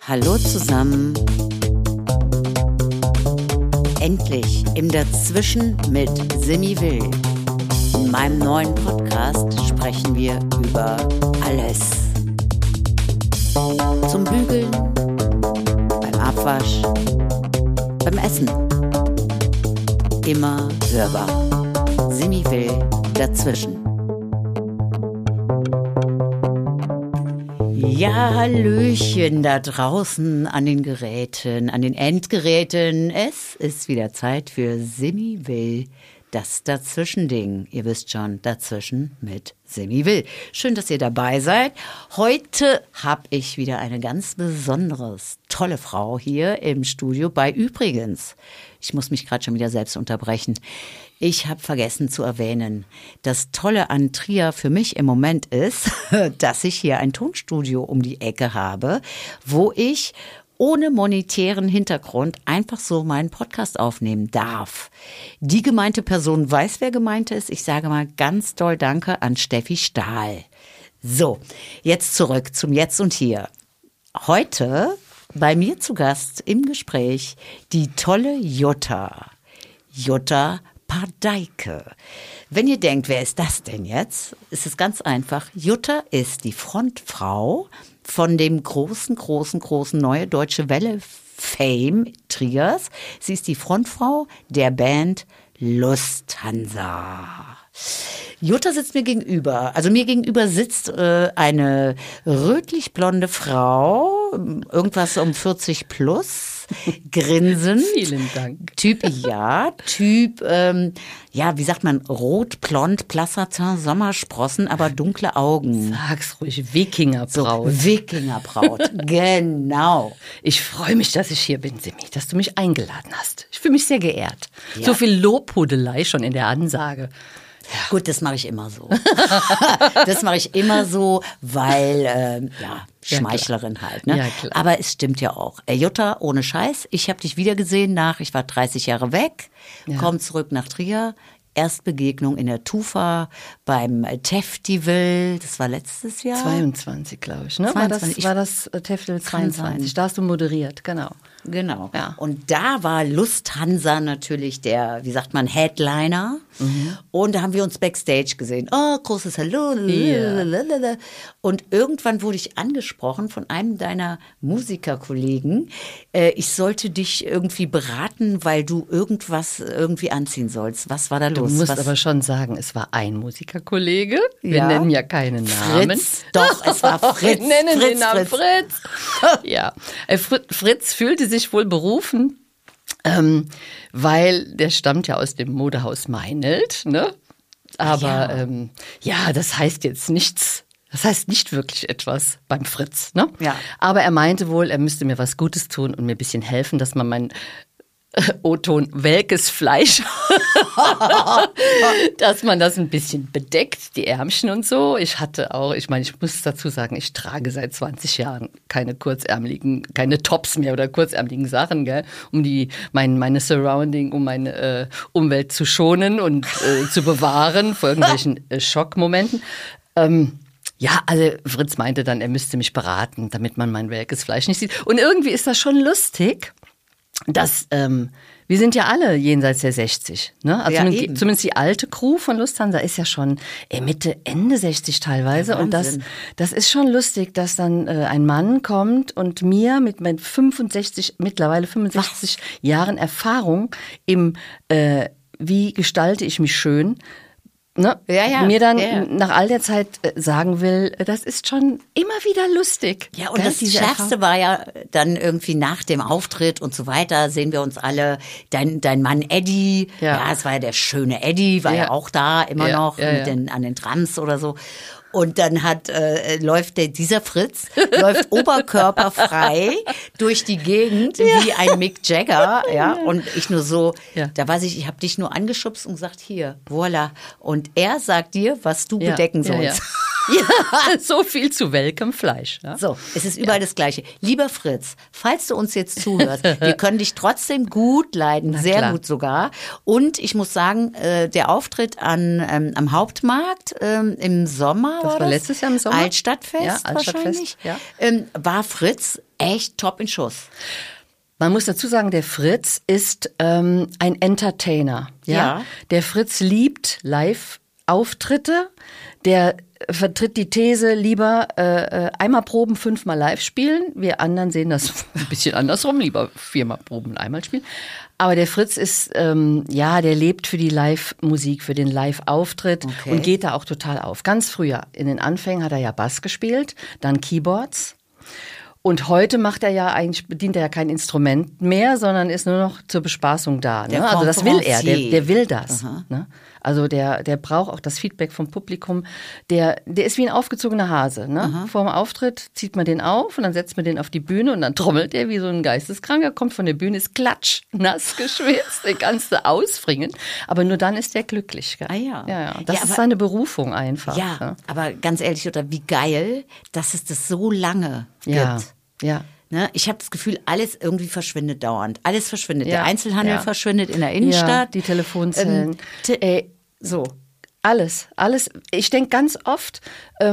Hallo zusammen. Endlich im Dazwischen mit Simi Will. In meinem neuen Podcast sprechen wir über alles. Zum Bügeln, beim Abwasch, beim Essen. Immer hörbar. Simi Will dazwischen. Ja, Hallöchen da draußen an den Geräten, an den Endgeräten. Es ist wieder Zeit für Simi Will, das Dazwischending. Ihr wisst schon, dazwischen mit Simi Will. Schön, dass ihr dabei seid. Heute habe ich wieder eine ganz besonderes, tolle Frau hier im Studio. Übrigens, ich muss mich gerade schon wieder selbst unterbrechen. Ich habe vergessen zu erwähnen, das Tolle an Trier für mich im Moment ist, dass ich hier ein Tonstudio um die Ecke habe, wo ich ohne monetären Hintergrund einfach so meinen Podcast aufnehmen darf. Die gemeinte Person weiß, wer gemeint ist. Ich sage mal ganz doll Danke an Steffi Stahl. So, jetzt zurück zum Jetzt und Hier. Heute bei mir zu Gast im Gespräch die tolle Jutta. Jutta Pardeike. Wenn ihr denkt, wer ist das denn jetzt? Ist es ganz einfach. Jutta ist die Frontfrau von dem großen Neue Deutsche Welle Fame Triers. Sie ist die Frontfrau der Band Lufthansa. Jutta sitzt mir gegenüber. Also mir gegenüber sitzt eine rötlich-blonde Frau, irgendwas um 40 plus. Grinsend. Vielen Dank. Typ, wie sagt man, rot, blond, Plassatin, Sommersprossen, aber dunkle Augen. Sag's ruhig, Wikingerbraut. So, Wikingerbraut, genau. Ich freue mich, dass ich hier bin, Simi, dass du mich eingeladen hast. Ich fühle mich sehr geehrt. Ja. So viel Lobhudelei schon in der Ansage. Ja. Gut, das mache ich immer so. Weil, Schmeichlerin halt. Ne? Ja, klar. Aber es stimmt ja auch. Jutta, ohne Scheiß, ich habe dich wiedergesehen ich war 30 Jahre weg, komm zurück nach Trier. Erstbegegnung in der Tufa beim Teftival, das war letztes Jahr. 22, glaube ich, ne? 22. War das Teftival 22? Da hast du moderiert, genau. Genau. Ja. Und da war Lufthansa natürlich der, Headliner. Mhm. Und da haben wir uns Backstage gesehen. Oh, großes Hallo. Yeah. Und irgendwann wurde ich angesprochen von einem deiner Musikerkollegen. Ich sollte dich irgendwie beraten, weil du irgendwie anziehen sollst. Was war da los? Du musst aber schon sagen, es war ein Musikerkollege. Wir nennen ja keinen Namen. Fritz. Doch, es war Fritz. Wir nennen den Namen Fritz. Ja, Fritz fühlte sich wohl berufen, weil der stammt ja aus dem Modehaus Meinelt, ne? Aber das heißt jetzt nichts. Das heißt nicht wirklich etwas beim Fritz, ne? Ja. Aber er meinte wohl, er müsste mir was Gutes tun und mir ein bisschen helfen, dass man mein O-Ton welkes Fleisch, dass man das ein bisschen bedeckt, die Ärmchen und so. Ich muss dazu sagen, ich trage seit 20 Jahren keine Tops mehr oder kurzärmeligen Sachen, gell, um meine Surrounding, um meine Umwelt zu schonen und zu bewahren vor irgendwelchen Schockmomenten. Also Fritz meinte dann, er müsste mich beraten, damit man mein welkes Fleisch nicht sieht. Und irgendwie ist das schon lustig, dass wir sind ja alle jenseits der 60, ne? Also zumindest die alte Crew von Lufthansa ist ja schon Mitte, Ende 60 teilweise. Und das ist schon lustig, dass dann ein Mann kommt und mir mit meinen mittlerweile 65 Jahren Erfahrung im wie gestalte ich mich schön, ne? Mir dann nach all der Zeit sagen will, das ist schon immer wieder lustig. Ja, und das Schärfste war ja dann irgendwie nach dem Auftritt und so weiter, sehen wir uns alle, dein Mann Eddie, es war ja der schöne Eddie, war ja auch da immer noch an den Trams oder so. Und dann läuft dieser Fritz oberkörperfrei durch die Gegend wie ein Mick Jagger, und ich nur so, da weiß ich habe dich nur angeschubst und gesagt, hier, voilà. Und er sagt dir, was du bedecken sollst. Ja, so viel zu welkem Fleisch. Ja? So, es ist überall das Gleiche. Lieber Fritz, falls du uns jetzt zuhörst, wir können dich trotzdem gut leiden, sehr klar. gut sogar. Und ich muss sagen, der Auftritt am Hauptmarkt im Sommer, Das war letztes Jahr im Sommer. Altstadtfest, Ja, Altstadtfest, wahrscheinlich, war Fritz echt top in Schuss. Man muss dazu sagen, der Fritz ist ein Entertainer. Ja. Der Fritz liebt Live-Auftritte. Der vertritt die These, lieber einmal proben, 5-mal live spielen. Wir anderen sehen das ein bisschen andersrum, lieber 4-mal proben, einmal spielen. Aber der Fritz ist, der lebt für die Live-Musik, für den Live-Auftritt und geht da auch total auf. Ganz früher, in den Anfängen hat er ja Bass gespielt, dann Keyboards. Und heute bedient er ja kein Instrument mehr, sondern ist nur noch zur Bespaßung da. Ne? Also das will er, der will das. Ne? Also der braucht auch das Feedback vom Publikum. Der ist wie ein aufgezogener Hase. Ne? Vor dem Auftritt zieht man den auf und dann setzt man den auf die Bühne und dann trommelt er wie so ein Geisteskranker, kommt von der Bühne, ist klatsch, nass geschwitzt, der ganze ausfringen. Aber nur dann ist er glücklich. Gell? Ah ja. Das ist seine Berufung einfach. Ja, ne? aber ganz ehrlich, oder wie geil, dass es das so lange gibt. Ja. Ne? Ich habe das Gefühl, alles irgendwie verschwindet dauernd. Alles verschwindet. Ja. Der Einzelhandel verschwindet in der Innenstadt. Ja, die Telefonzellen. So. Alles. Ich denke ganz oft,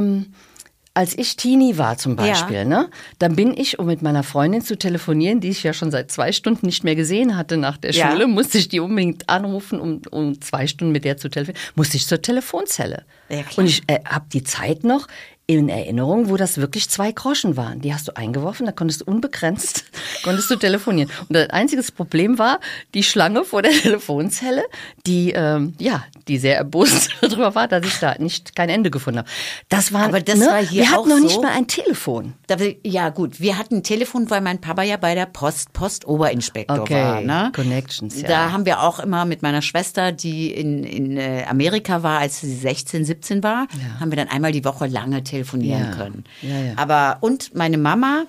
als ich Teenie war zum Beispiel, ne, dann bin ich, um mit meiner Freundin zu telefonieren, die ich ja schon seit 2 Stunden nicht mehr gesehen hatte nach der Schule, musste ich die unbedingt anrufen, um 2 Stunden mit der zu telefonieren, musste ich zur Telefonzelle. Ja, klar. Und ich habe die Zeit noch in Erinnerung, wo das wirklich 2 Groschen waren. Die hast du eingeworfen, da konntest du unbegrenzt telefonieren. Und das einzige Problem war die Schlange vor der Telefonzelle, die sehr erbost darüber war, dass ich da kein Ende gefunden habe. Aber das war hier wir auch hatten noch nicht so. mal ein Telefon. Ja gut, wir hatten ein Telefon, weil mein Papa ja bei der Postoberinspektor war. Ne? Connections, ja. Da haben wir auch immer mit meiner Schwester, die in Amerika war, als sie 16, 17 war, haben wir dann einmal die Woche lange telefonieren können. Ja. Und meine Mama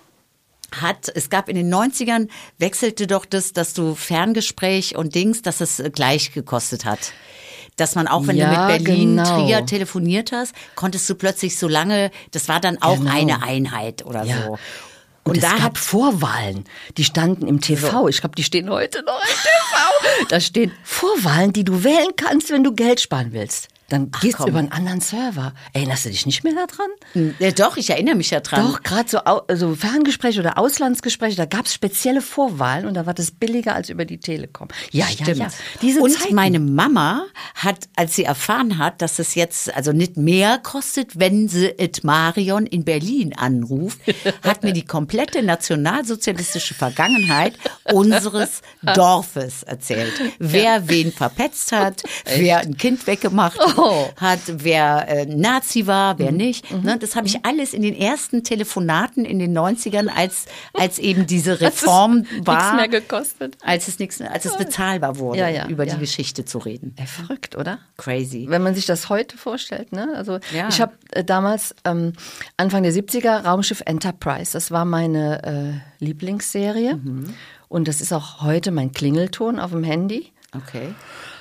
es gab in den 90ern, wechselte doch dass du Ferngespräch und Dings, dass es gleich gekostet hat. Dass man auch, wenn du mit Berlin, Trier telefoniert hast, konntest du plötzlich so lange, das war dann auch eine Einheit oder so. Und es gab Vorwahlen, die standen im TV. Ich glaube, die stehen heute noch im TV. Da stehen Vorwahlen, die du wählen kannst, wenn du Geld sparen willst. Dann gehst du über einen anderen Server. Erinnerst du dich nicht mehr daran? Ja, doch, ich erinnere mich ja dran. Doch, gerade so Ferngespräche oder Auslandsgespräche, da gab es spezielle Vorwahlen und da war das billiger als über die Telekom. Ja. Diese und Zeiten. meine Mama hat, als sie erfahren hat, dass es jetzt also nicht mehr kostet, wenn sie et Marion in Berlin anruft, hat mir die komplette nationalsozialistische Vergangenheit unseres Dorfes erzählt. Wer wen verpetzt hat, wer ein Kind weggemacht hat, wer Nazi war, wer nicht. Ne, das habe ich alles in den ersten Telefonaten in den 90ern, als eben diese Reform war. Nichts mehr gekostet. Als es bezahlbar wurde, über die Geschichte zu reden. Verrückt, oder? Crazy. Wenn man sich das heute vorstellt, ne? Also ich habe damals Anfang der 70er Raumschiff Enterprise, das war meine Lieblingsserie und das ist auch heute mein Klingelton auf dem Handy. Okay.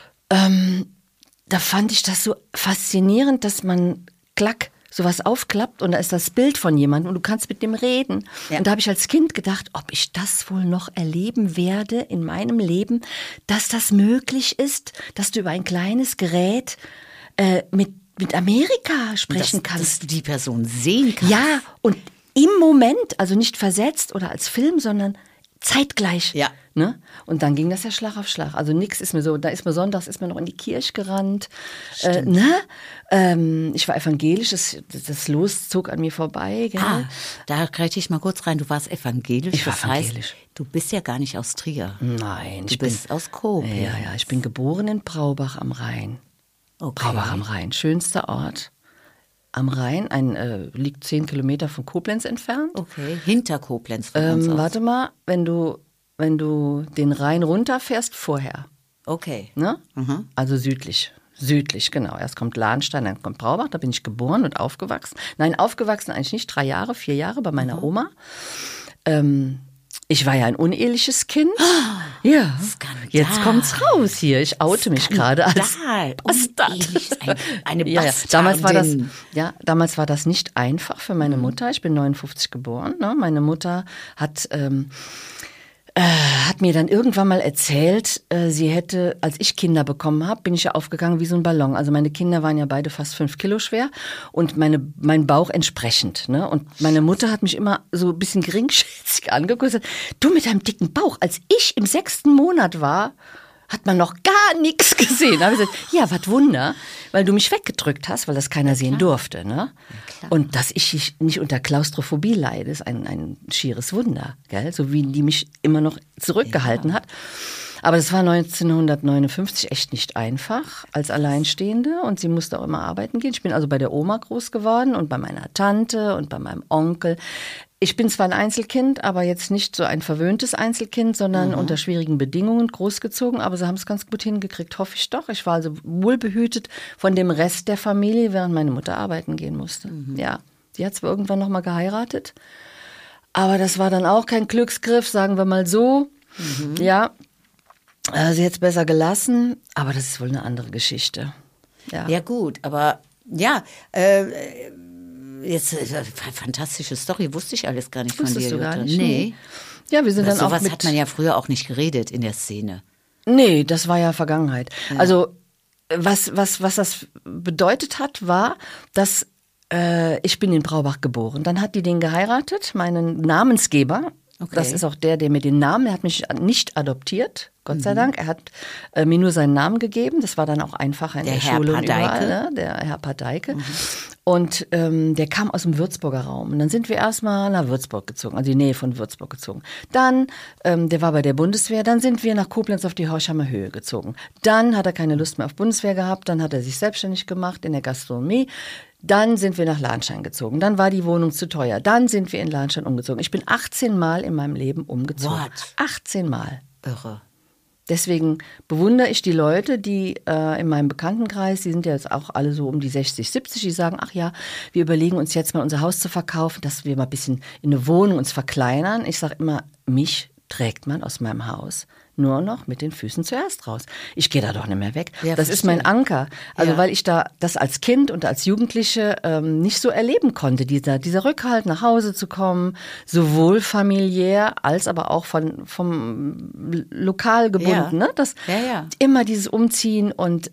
Da fand ich das so faszinierend, dass man sowas aufklappt und da ist das Bild von jemandem und du kannst mit dem reden. Ja. Und da habe ich als Kind gedacht, ob ich das wohl noch erleben werde in meinem Leben, dass das möglich ist, dass du über ein kleines Gerät mit Amerika sprechen kannst. Dass du die Person sehen kannst. Ja, und im Moment, also nicht versetzt oder als Film, sondern zeitgleich. Ja. Ne? Und dann ging das ja Schlag auf Schlag. Also nichts ist mir so, sonntags ist mir noch in die Kirche gerannt. Ich war evangelisch, das Los zog an mir vorbei. Gell? Da greife ich mal kurz rein. Du warst evangelisch. Ich war das evangelisch. Heißt, du bist ja gar nicht aus Trier. Nein. Du bist aus Koblenz. Ja, ich bin geboren in Braubach am Rhein. Okay. Braubach am Rhein, schönster Ort. Am Rhein, liegt 10 Kilometer von Koblenz entfernt. Okay, hinter Koblenz von uns aus. Warte mal, wenn du den Rhein runterfährst, vorher. Okay. Ne? Also südlich, genau. Erst kommt Lahnstein, dann kommt Braubach, da bin ich geboren und aufgewachsen. Nein, aufgewachsen eigentlich nicht, 4 Jahre bei meiner Oma. Ich war ja ein uneheliches Kind. Ja, Skandal. jetzt kommt's raus hier. Ich oute mich gerade als Bastard. Eine Ja, Bastardin. Damals war das nicht einfach für meine Mutter. Ich bin 59 geboren. Ne? Meine Mutter hat mir dann irgendwann mal erzählt, sie hätte, als ich Kinder bekommen habe, bin ich ja aufgegangen wie so ein Ballon. Also meine Kinder waren ja beide fast 5 Kilo schwer und mein Bauch entsprechend. Ne? Und meine Mutter hat mich immer so ein bisschen geringschätzig angeguckt und gesagt, du mit deinem dicken Bauch, als ich im 6. Monat war, hat man noch gar nichts gesehen. Da habe ich gesagt, ja, was Wunder, weil du mich weggedrückt hast, weil das keiner sehen durfte. Ne? Und dass ich nicht unter Klaustrophobie leide, ist ein schieres Wunder. Gell? So wie die mich immer noch zurückgehalten hat. Aber das war 1959 echt nicht einfach als Alleinstehende und sie musste auch immer arbeiten gehen. Ich bin also bei der Oma groß geworden und bei meiner Tante und bei meinem Onkel. Ich bin zwar ein Einzelkind, aber jetzt nicht so ein verwöhntes Einzelkind, sondern unter schwierigen Bedingungen großgezogen. Aber sie haben es ganz gut hingekriegt, hoffe ich doch. Ich war also wohlbehütet von dem Rest der Familie, während meine Mutter arbeiten gehen musste. Ja, die hat zwar irgendwann noch mal geheiratet, aber das war dann auch kein Glücksgriff, sagen wir mal so. Ja, sie hätte es besser gelassen, aber das ist wohl eine andere Geschichte. Ja gut, aber ja, jetzt fantastische Story, wusste ich alles gar nicht von dir. Wusstest du gar Jutta. nicht? Nee. Ja, wir sind dann auch sowas hat man ja früher auch nicht geredet in der Szene. Nee, das war ja Vergangenheit. Ja. Also was das bedeutet hat, war, dass ich bin in Braubach geboren. Dann hat die den geheiratet, meinen Namensgeber. Okay. Das ist auch der mir den Namen, er hat mich nicht adoptiert, Gott sei Dank. Er hat mir nur seinen Namen gegeben. Das war dann auch einfacher in der Schule und überall, ne? Der Herr Padeike. Und der kam aus dem Würzburger Raum. Und dann sind wir erstmal nach Würzburg gezogen, also die Nähe von Würzburg gezogen. Dann, der war bei der Bundeswehr, dann sind wir nach Koblenz auf die Horsheimer Höhe gezogen. Dann hat er keine Lust mehr auf Bundeswehr gehabt, dann hat er sich selbstständig gemacht in der Gastronomie. Dann sind wir nach Lahnstein gezogen. Dann war die Wohnung zu teuer. Dann sind wir in Lahnstein umgezogen. Ich bin 18 Mal in meinem Leben umgezogen. What? 18 Mal. Irre. Deswegen bewundere ich die Leute, die in meinem Bekanntenkreis, die sind ja jetzt auch alle so um die 60, 70, die sagen, ach ja, wir überlegen uns jetzt mal unser Haus zu verkaufen, dass wir mal ein bisschen in eine Wohnung uns verkleinern. Ich sage immer, mich trägt man aus meinem Haus nur noch mit den Füßen zuerst raus. Ich gehe da doch nicht mehr weg. Ja, das ist mein Anker. Also weil ich da das als Kind und als Jugendliche nicht so erleben konnte, dieser Rückhalt, nach Hause zu kommen, sowohl familiär als aber auch vom lokal gebunden. Ne? Das immer dieses Umziehen und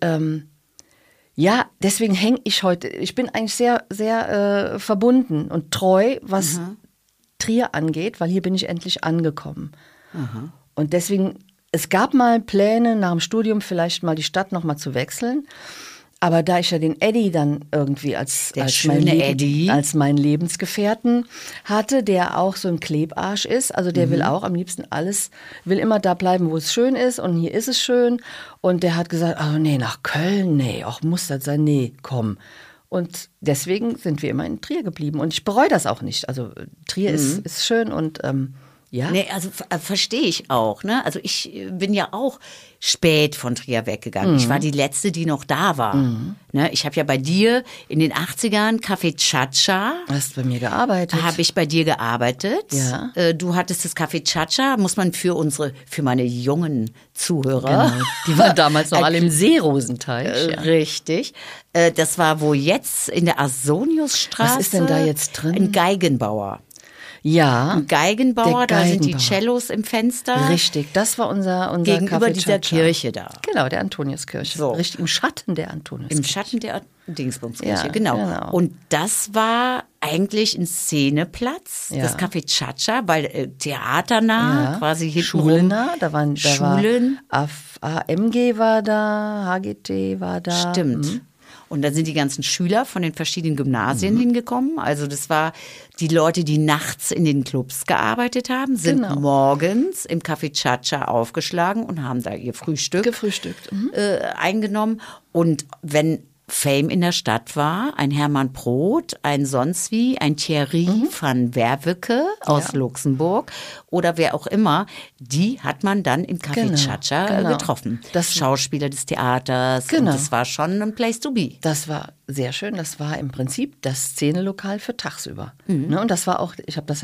deswegen hänge ich heute, ich bin eigentlich sehr, sehr verbunden und treu, was Trier angeht, weil hier bin ich endlich angekommen. Und deswegen, es gab mal Pläne, nach dem Studium vielleicht mal die Stadt noch mal zu wechseln. Aber da ich ja den Eddie dann irgendwie als meinen Lebensgefährten hatte, der auch so ein Klebarsch ist, also der will auch am liebsten will immer da bleiben, wo es schön ist und hier ist es schön. Und der hat gesagt, oh nee, nach Köln, nee, auch muss das sein, nee, komm. Und deswegen sind wir immer in Trier geblieben. Und ich bereue das auch nicht. Also Trier ist schön und ja. Nee, also verstehe ich auch. Ne? Also ich bin ja auch spät von Trier weggegangen. Ich war die Letzte, die noch da war. Ne? Ich habe ja bei dir in den 80ern Café Chacha. Hast bei mir gearbeitet. Habe ich bei dir gearbeitet. Ja. Du hattest das Café Chacha, muss man für meine jungen Zuhörer. Genau. Die waren damals noch alle im Seerosenteich. Ja. Richtig. Das war wo jetzt in der Asoniusstraße. Was ist denn da jetzt drin? Ein Geigenbauer. Ja. Ein Geigenbauer, da sind die Cellos im Fenster. Richtig, das war unser gegenüber Café dieser Chacha. Kirche da. Genau, der Antoniuskirche. So. Richtig, im Schatten der Antoniuskirche. Im Schatten der Dingsbumskirche, Ja, genau. Und das war eigentlich ein Szeneplatz, das Café Chacha, weil theaternah, quasi hinten Schulennah, da Schulen. AMG war da, HGT war da. Stimmt. Und dann sind die ganzen Schüler von den verschiedenen Gymnasien hingekommen. Also das war die Leute, die nachts in den Clubs gearbeitet haben, sind morgens im Café Chacha aufgeschlagen und haben da ihr Frühstück eingenommen. Und wenn Fame in der Stadt war, ein Hermann Proth, ein sonst wie, ein Thierry van Werwecke aus Luxemburg oder wer auch immer, die hat man dann im Café Chacha getroffen. Das Schauspieler des Theaters und das war schon ein Place to be. Das war sehr schön, das war im Prinzip das Szenelokal für tagsüber. Ne? Und das war auch, ich habe das ja mit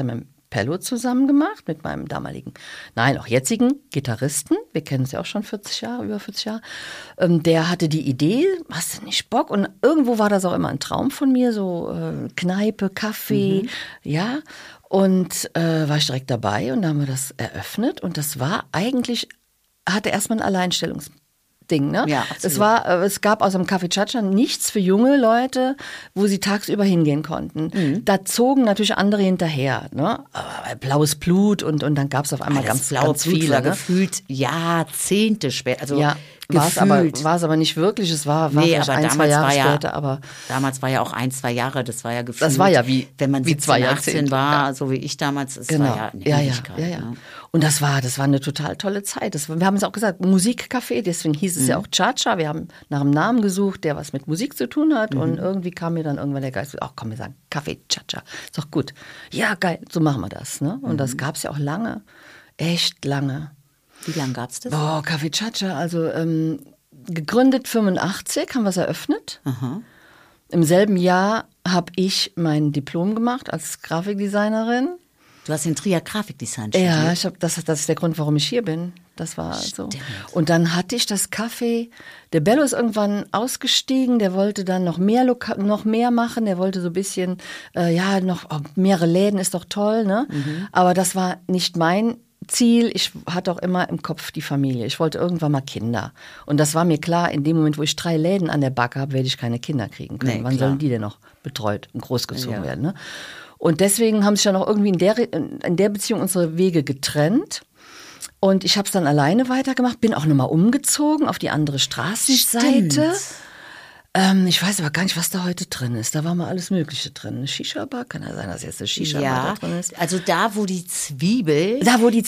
Pello zusammen gemacht mit meinem damaligen, auch jetzigen Gitarristen. Wir kennen uns ja auch schon über 40 Jahre. Der hatte die Idee, hast du nicht Bock? Und irgendwo war das auch immer ein Traum von mir, so Kneipe, Kaffee, ja. Und war ich direkt dabei und dann haben wir das eröffnet. Und das war eigentlich, hatte erstmal ein Alleinstellungsding. Ne? Ja, es gab außer dem Café Chacha nichts für junge Leute, wo sie tagsüber hingehen konnten. Da zogen natürlich andere hinterher. Ne? Aber blaues Blut und dann gab es auf einmal ganz viele. War gefühlt Jahrzehnte später. Also ja, war es aber nicht wirklich. Es war aber 2 Jahre später. Aber damals war ja auch 1, 2 Jahre. Das war ja gefühlt. Das war ja wie wenn man wie 17, 18 war, so wie ich damals. Es war ja eine Ewigkeit. Ja. Ne? Und das war eine total tolle Zeit. Wir haben es auch gesagt, Musikcafé, deswegen hieß es ja auch Cha-Cha. Wir haben nach einem Namen gesucht, der was mit Musik zu tun hat. Und irgendwie kam mir dann irgendwann der Geist, ach komm, wir sagen Café Cha-Cha. Ist doch gut. Ja, geil, so machen wir das. Ne? Und das gab es ja auch lange. Echt lange. Wie lange gab es das? Café Cha-Cha, also gegründet 85, haben wir es eröffnet. Aha. Im selben Jahr habe ich mein Diplom gemacht als Grafikdesignerin. Du hast in Trier Grafikdesign studiert. Ja, das ist der Grund, warum ich hier bin. Das war so. Und dann hatte ich das Café. Der Bello ist irgendwann ausgestiegen. Der wollte dann noch mehr machen. Der wollte so ein bisschen, mehrere Läden ist doch toll, ne? Aber das war nicht mein Ziel. Ich hatte auch immer im Kopf die Familie. Ich wollte irgendwann mal Kinder. Und das war mir klar, in dem Moment, wo ich 3 Läden an der Backe habe, werde ich keine Kinder kriegen können. Nee, wann sollen die denn noch betreut und großgezogen werden, ne? Und deswegen haben sich dann auch irgendwie in der Beziehung unsere Wege getrennt. Und ich habe es dann alleine weitergemacht, bin auch nochmal umgezogen auf die andere Straßenseite. Ich weiß aber gar nicht, was da heute drin ist. Da war mal alles Mögliche drin. Eine Shisha-Bar, kann ja sein, dass jetzt eine Shisha-Bar da drin ist. Also da, wo die Zwiebel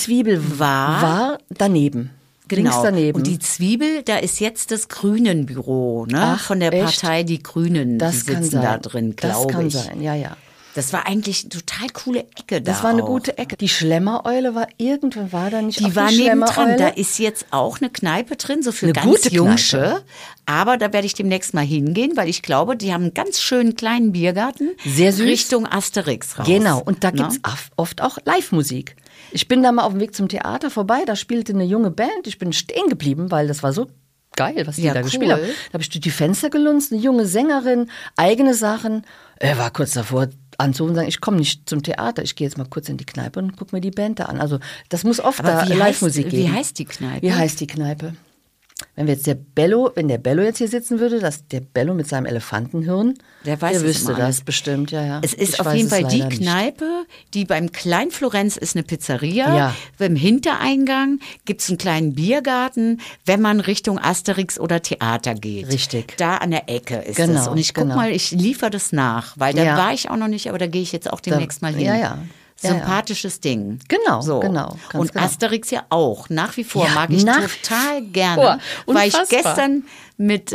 war daneben. Genau. Links daneben. Und die Zwiebel, da ist jetzt das Grünen-Büro, ne? Ach, von der echt? Partei Die Grünen. Das die kann sitzen sein. da drin, glaube ich. Das kann sein, ja. Das war eigentlich eine total coole Ecke da. Das war eine auch. gute Ecke. Die Schlemmereule war da nicht Die auch war die nebendran. Schlemmereule? Da ist jetzt auch eine Kneipe drin, so für Eine ganz gute Jungsche. Kneipe. Aber da werde ich demnächst mal hingehen, weil ich glaube, die haben einen ganz schönen kleinen Biergarten. Sehr süß. Richtung Asterix raus. Genau, und da Na? gibt's oft auch Live-Musik. Ich bin da mal auf dem Weg zum Theater vorbei, da spielte eine junge Band. Ich bin stehen geblieben, weil das war so geil, was die da gespielt haben. Da habe ich durch die Fenster gelunzt, eine junge Sängerin, eigene Sachen. War kurz davor anzurufen und sagen, ich komme nicht zum Theater, ich gehe jetzt mal kurz in die Kneipe und gucke mir die Band da an. Also das muss oft da Live-Musik geben. Wie heißt die Kneipe? Wie heißt die Kneipe? Wenn der Bello jetzt hier sitzen würde, der Bello mit seinem Elefantenhirn, der wüsste das bestimmt, ja. Es ist auf jeden Fall die Kneipe, die beim Klein Florenz ist eine Pizzeria. Ja. Beim Hintereingang gibt's einen kleinen Biergarten, wenn man Richtung Asterix oder Theater geht. Richtig. Da an der Ecke ist Genau, es. Und ich guck mal, ich liefere das nach, weil da war ich auch noch nicht, aber da gehe ich jetzt auch demnächst mal hin. Ja. Sympathisches Ding. Genau, so. genau. Und genau. Asterix ja auch. Nach wie vor Ja, mag ich total gerne. Weil ich gestern mit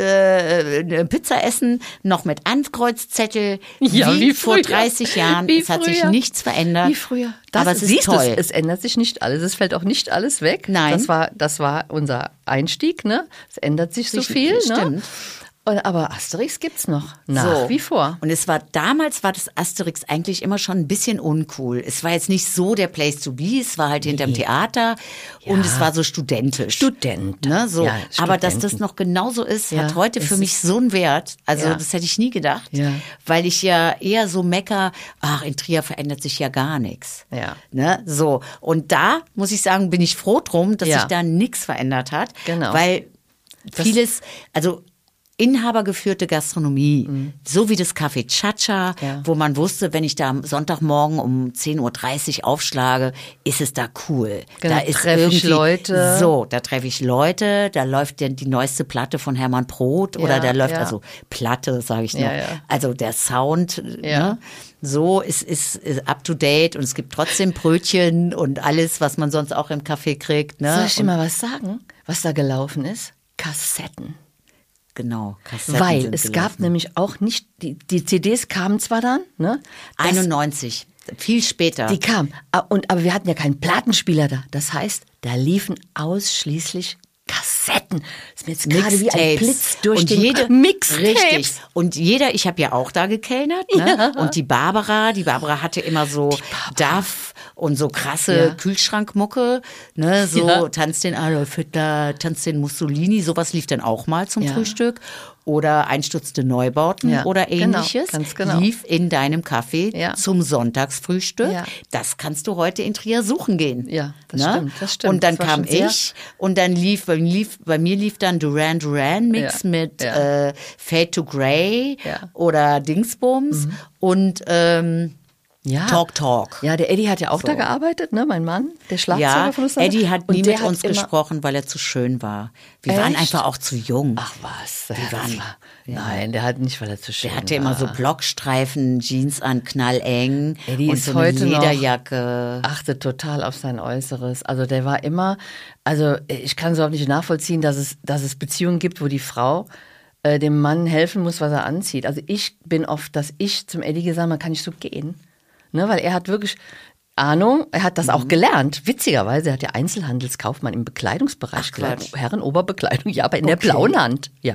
Pizza essen, noch mit Ankreuzzzettel, wie vor 30 Jahren. Es hat sich nichts verändert. Wie früher. Aber es ist toll. Es ändert sich nicht alles. Es fällt auch nicht alles weg. Nein. Das war unser Einstieg, ne? Es ändert sich so viel, stimmt. Ne? Aber Asterix gibt's noch. Nach wie vor. Und damals war das Asterix eigentlich immer schon ein bisschen uncool. Es war jetzt nicht so der Place to be, es war halt hinterm Theater und es war so studentisch. Ne, so. Ja, aber dass das noch genauso ist, hat heute für mich so einen Wert. Also das hätte ich nie gedacht, weil ich ja eher so mecker, in Trier verändert sich ja gar nichts. Ja. Ne, so. Und da, muss ich sagen, bin ich froh drum, dass sich da nichts verändert hat. Genau. Weil vieles, also inhabergeführte Gastronomie, so wie das Café Cha-Cha, wo man wusste, wenn ich da am Sonntagmorgen um 10:30 Uhr aufschlage, ist es da cool. Genau, da ist treffe ich Leute. So, da treffe ich Leute, da läuft die neueste Platte von Hermann Proth oder da läuft, also Platte, sage ich noch, also der Sound, ne? So ist up to date und es gibt trotzdem Brötchen und alles, was man sonst auch im Café kriegt. Ne? Soll ich dir mal was sagen, was da gelaufen ist? Kassetten. Genau, Kassetten weil sind es gelaufen. gab nämlich auch nicht, die CDs kamen zwar dann, ne? 91, viel später. Die kamen, aber wir hatten ja keinen Plattenspieler da. Das heißt, da liefen ausschließlich Kassetten. Das ist mir jetzt gerade wie ein Blitz durch und den Mixtapes. Richtig. Und ich habe ja auch da gekellnert, ne? Und die Barbara hatte immer so Duff und so krasse Kühlschrankmucke, ne, so tanzt den Adolf Hitler, tanzt den Mussolini, sowas lief dann auch mal zum Frühstück. Oder einstürzende Neubauten oder ähnliches, ganz genau. lief in deinem Café zum Sonntagsfrühstück. Ja. Das kannst du heute in Trier suchen gehen. Ja, das stimmt. Und dann kam ich und dann bei mir lief dann Duran Duran Mix mit Fade to Grey oder Dingsbums und Talk. Ja, der Eddie hat ja auch da gearbeitet, ne, mein Mann, der Schlagzeuger von Lufthansa. Eddie hat nie mit uns gesprochen, weil er zu schön war. Wir waren einfach auch zu jung. Ach was. Nein, der hat nicht, weil er zu schön war. Der hatte immer so Blockstreifen, Jeans an, knalleng Eddie und ist so heute eine Lederjacke. Achtet total auf sein Äußeres. Also der war immer, ich kann es auch nicht nachvollziehen, dass es Beziehungen gibt, wo die Frau dem Mann helfen muss, was er anzieht. Also ich bin oft, dass ich zum Eddie gesagt habe, kann ich so gehen? Ne, weil er hat wirklich Ahnung, er hat das auch gelernt. Witzigerweise, er hat ja Einzelhandelskaufmann im Bekleidungsbereich gelernt. Herrenoberbekleidung, aber in der blauen Hand. Ja,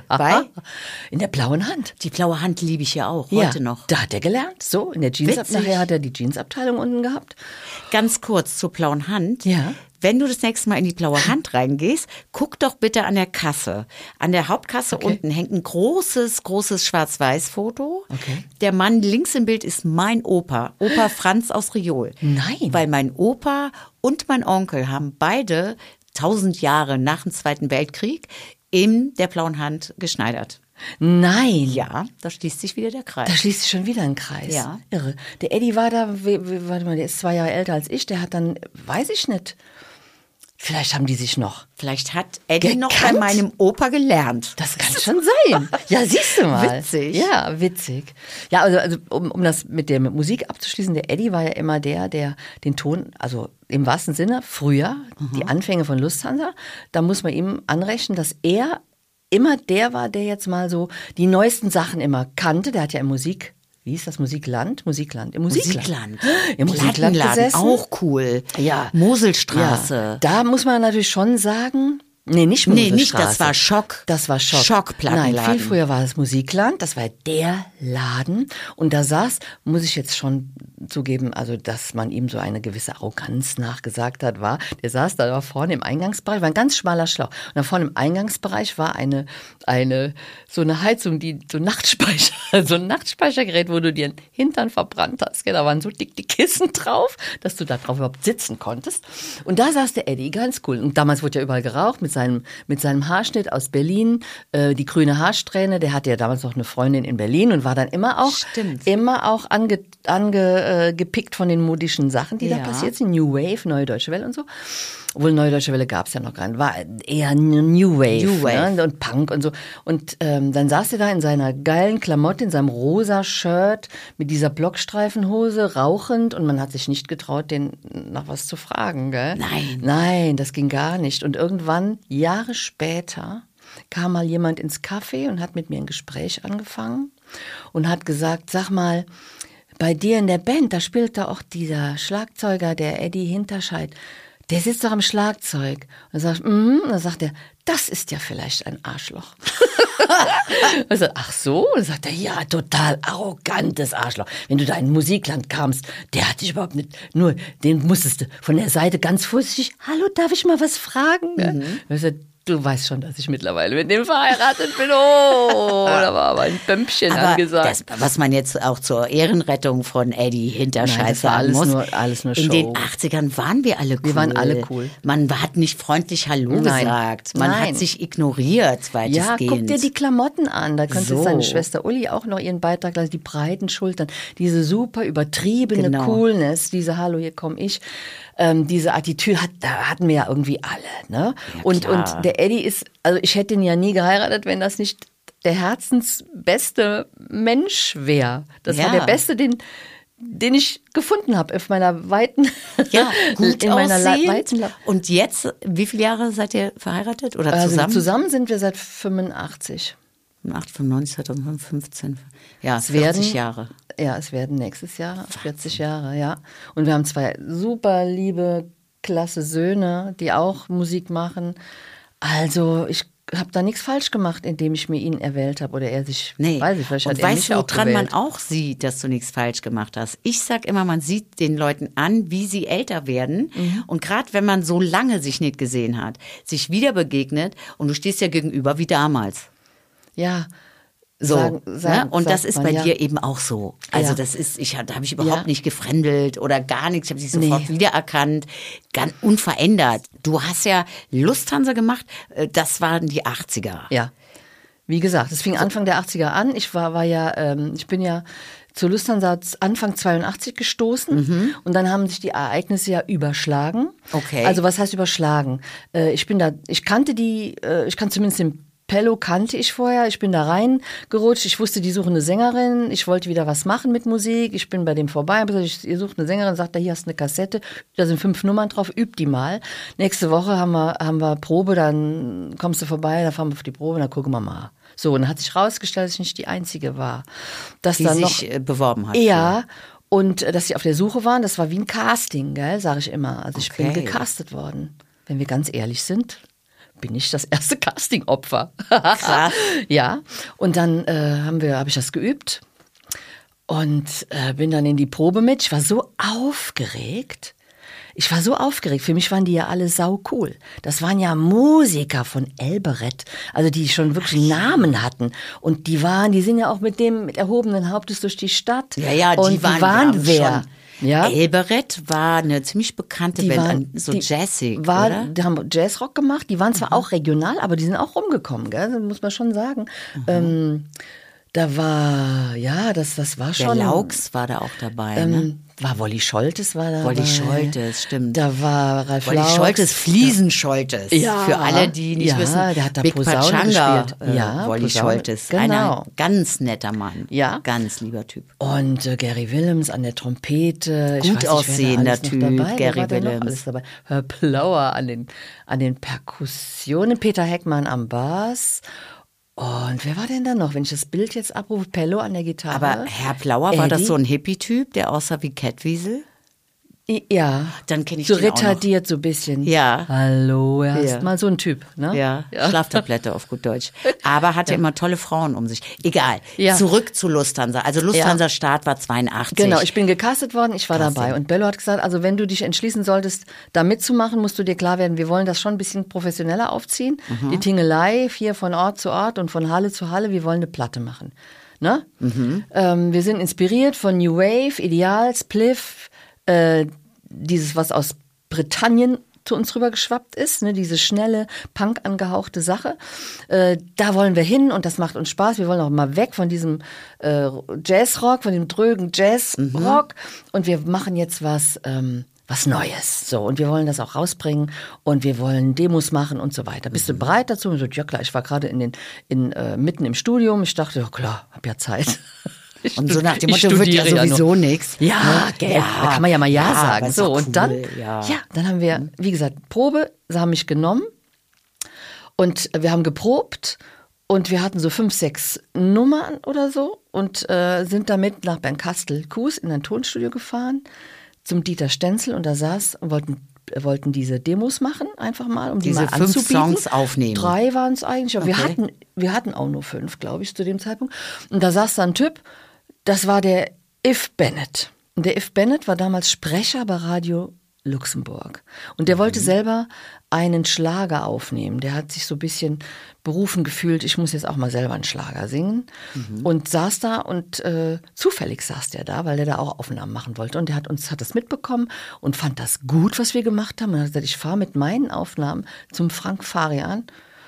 in der blauen Hand. Die blaue Hand liebe ich ja auch, heute noch. Da hat er gelernt, so in der Jeansabteilung. Nachher hat er die Jeansabteilung unten gehabt. Ganz kurz zur blauen Hand. Ja. Wenn du das nächste Mal in die blaue Hand reingehst, guck doch bitte an der Kasse. An der Hauptkasse unten hängt ein großes Schwarz-Weiß-Foto. Okay. Der Mann links im Bild ist mein Opa Franz aus Riol. Nein. Weil mein Opa und mein Onkel haben beide 1000 Jahre nach dem Zweiten Weltkrieg in der blauen Hand geschneidert. Nein. Ja, da schließt sich wieder der Kreis. Da schließt sich schon wieder ein Kreis. Ja. Irre. Der Eddie war da, warte mal, der ist 2 Jahre älter als ich, der hat dann, weiß ich nicht, vielleicht haben die sich noch. Vielleicht hat Eddie noch bei meinem Opa gelernt. Das kann schon sein. Ja, siehst du mal. Witzig. Ja, witzig. Ja, also um das mit der Musik abzuschließen, der Eddie war ja immer der den Ton, also im wahrsten Sinne, früher, die Anfänge von Lufthansa, da muss man ihm anrechnen, dass er immer der war, der jetzt mal so die neuesten Sachen immer kannte. Der hat ja im wie hieß das? Musikland? Im Musikland gesessen. Auch cool. Ja. Moselstraße. Ja. Da muss man natürlich schon sagen, nicht Moselstraße. Nee, nicht, das war Schock. Das war Schock. Schockplattenladen. Nein, viel früher war es Musikland, das war der Laden. Und da muss ich jetzt schon zugeben, also dass man ihm so eine gewisse Arroganz nachgesagt hat, der saß da vorne im Eingangsbereich, war ein ganz schmaler Schlauch. Und da vorne im Eingangsbereich war so eine Heizung, so ein Nachtspeichergerät, wo du dir den Hintern verbrannt hast. Da waren so dick die Kissen drauf, dass du da drauf überhaupt sitzen konntest. Und da saß der Eddie, ganz cool. Und damals wurde ja überall geraucht, mit seinem Haarschnitt aus Berlin, die grüne Haarsträhne, der hatte ja damals noch eine Freundin in Berlin und war dann immer auch angepickt von den modischen Sachen, die da passiert sind. New Wave, Neue Deutsche Welle und so. Obwohl Neue Deutsche Welle gab es ja noch gar nicht. War eher New Wave. Ne? Und Punk und so. Und dann saß er da in seiner geilen Klamotte, in seinem rosa Shirt, mit dieser Blockstreifenhose, rauchend. Und man hat sich nicht getraut, den nach was zu fragen. Gell? Nein, das ging gar nicht. Und irgendwann, Jahre später, kam mal jemand ins Café und hat mit mir ein Gespräch angefangen und hat gesagt, sag mal, bei dir in der Band, da spielt da auch dieser Schlagzeuger, der Eddie Hinterscheid, der sitzt doch am Schlagzeug. Und dann sagt er, das ist ja vielleicht ein Arschloch. Und sagt, ach so? Und dann sagt er, ja, total arrogantes Arschloch. Wenn du da in ein Musikland kamst, der hat dich überhaupt nicht, nur den musstest du von der Seite ganz vorsichtig, hallo, darf ich mal was fragen? Du weißt schon, dass ich mittlerweile mit dem verheiratet bin. Oh, da war aber ein Bömpchen angesagt. Was man jetzt auch zur Ehrenrettung von Eddie Hinterscheid sagen muss. Alles nur Show. In den 80ern waren wir alle cool. Wir waren alle cool. Man hat nicht freundlich Hallo gesagt. Man hat sich ignoriert, weitestgehend. Ja, guck dir die Klamotten an. Da könnte seine Schwester Uli auch noch ihren Beitrag lassen. Die breiten Schultern, diese super übertriebene Coolness, diese Hallo, hier komme ich. Diese Attitüde hatten wir ja irgendwie alle. Ne? Ja, und der Eddie ist, also ich hätte ihn ja nie geheiratet, wenn das nicht der herzensbeste Mensch wäre. Das war der beste, den ich gefunden habe auf meiner weiten, gut aussehend. Und jetzt, wie viele Jahre seid ihr verheiratet oder zusammen? Zusammen sind wir seit 85. 95, 2015. Ja, 40 Jahre. Ja, es werden nächstes Jahr 40 Jahre, ja. Und wir haben 2 super liebe, klasse Söhne, die auch Musik machen. Also habe da nichts falsch gemacht, indem ich mir ihn erwählt habe oder er sich, weiß ich, vielleicht und hat er mich weißt du, auch woran gewählt. man auch sieht, dass du nichts falsch gemacht hast? Ich sag immer, man sieht den Leuten an, wie sie älter werden. Und gerade wenn man so lange sich nicht gesehen hat, sich wieder begegnet und du stehst ja gegenüber wie damals. Ja. So, ne? Und das ist bei ja. dir eben auch so. Also Ja. das ist, da habe ich überhaupt nicht gefremdelt oder gar nichts. Ich habe dich sofort wiedererkannt, ganz unverändert. Du hast ja Lufthansa gemacht, das waren die 80er. Ja. Wie gesagt, es fing Anfang der 80er an. Ich bin ja zur Lufthansa Anfang 82 gestoßen und dann haben sich die Ereignisse ja überschlagen. Okay. Also was heißt überschlagen? Ich kannte zumindest den Pello kannte ich vorher. Ich bin da reingerutscht. Ich wusste, die suchen eine Sängerin. Ich wollte wieder was machen mit Musik. Ich bin bei dem vorbei. Hab gesagt, ihr sucht eine Sängerin. Sagt er, hier hast du eine Kassette. Da sind 5 Nummern drauf. Üb die mal. Nächste Woche haben wir Probe. Dann kommst du vorbei. Dann fahren wir auf die Probe. Dann gucken wir mal. So, und dann hat sich rausgestellt, dass ich nicht die Einzige war. Die dann sich beworben hat. Ja. Und dass sie auf der Suche waren, das war wie ein Casting, gell, sage ich immer. Also ich bin gecastet worden. Wenn wir ganz ehrlich sind, bin ich das erste Casting-Opfer. Krass. Ja, und dann habe ich das geübt und bin dann in die Probe mit. Ich war so aufgeregt. Für mich waren die ja alle sau cool. Das waren ja Musiker von Elberett, also die schon wirklich Namen hatten. Und die sind ja auch mit erhobenen Hauptes durch die Stadt. Ja, und die waren wer? Schon. Ja. Elberett war eine ziemlich bekannte Band, so jazzig, oder? Die haben Jazzrock gemacht, die waren zwar auch regional, aber die sind auch rumgekommen, gell? Das muss man schon sagen. Da war, das war schon... Der Laux war da auch dabei, ne? War Wolli Scholtes war da. Wolli Scholtes, stimmt. Da war Ralf Wolli Laux. Scholtes, Fliesenscholtes. Ja. Für alle, die nicht wissen, der hat da Big Posaune Pachanga, gespielt. Ja, Wolli Posaune. Scholtes. Genau. Einer ganz netter Mann. Ja. Ganz lieber Typ. Und Gary Willems an der Trompete. Gut aussehender Typ, Gary Willems. Alles dabei. Herr Plauer an den Perkussionen, Peter Heckmann am Bass. Und wer war denn da noch, wenn ich das Bild jetzt abrufe? Pello an der Gitarre. Aber Herr Plauer, war das so ein Hippie-Typ, der aussah wie Kettwiesel? Ja. Dann kenne ich so den auch noch. retardiert so ein bisschen. Ja. Hallo, Ja. mal so ein Typ, ne? Ja, Schlaftablette auf gut Deutsch. Aber hatte immer tolle Frauen um sich. Egal. Ja. Zurück zu Lufthansa. Also Lufthansa Start war 82. Genau, ich bin gecastet worden, ich war Casting. dabei. Und Bello hat gesagt, also wenn du dich entschließen solltest, da mitzumachen, musst du dir klar werden, wir wollen das schon ein bisschen professioneller aufziehen. Die Tingelei, hier von Ort zu Ort und von Halle zu Halle, wir wollen eine Platte machen. Ne? Wir sind inspiriert von New Wave, Ideal, Spliff, dieses, was aus Britannien zu uns rübergeschwappt ist, ne, diese schnelle, Punk angehauchte Sache. Da wollen wir hin und das macht uns Spaß. Wir wollen auch mal weg von diesem Jazzrock, von dem drögen Jazzrock und wir machen jetzt was Neues. So, und wir wollen das auch rausbringen und wir wollen Demos machen und so weiter. Bist du bereit dazu? Und so, ja klar, ich war gerade mitten im Studium. Ich dachte, ja klar, hab ja Zeit. Und so nach dem Motto, wird ja sowieso nichts. Ja, da kann man ja mal Ja sagen. ist So, doch und cool, dann, ja. dann haben wir, wie gesagt, Probe, sie haben mich genommen und wir haben geprobt und wir hatten so 5, 6 Nummern oder so und sind damit nach Bernkastel-Kues in ein Tonstudio gefahren zum Dieter Stenzel und da saß und wollten diese Demos machen, einfach mal, um diese die mal 5 anzubieten. Songs aufnehmen. 3 waren es eigentlich, aber Okay. wir hatten auch nur 5, glaube ich, zu dem Zeitpunkt. Und da saß da ein Typ, das war der Yves Bennett. Und der Yves Bennett war damals Sprecher bei Radio Luxemburg. Und der wollte selber einen Schlager aufnehmen. Der hat sich so ein bisschen berufen gefühlt, ich muss jetzt auch mal selber einen Schlager singen. Und saß da und zufällig saß der da, weil der da auch Aufnahmen machen wollte. Und der hat das mitbekommen und fand das gut, was wir gemacht haben. Und hat gesagt, ich fahre mit meinen Aufnahmen zum Frank Farian.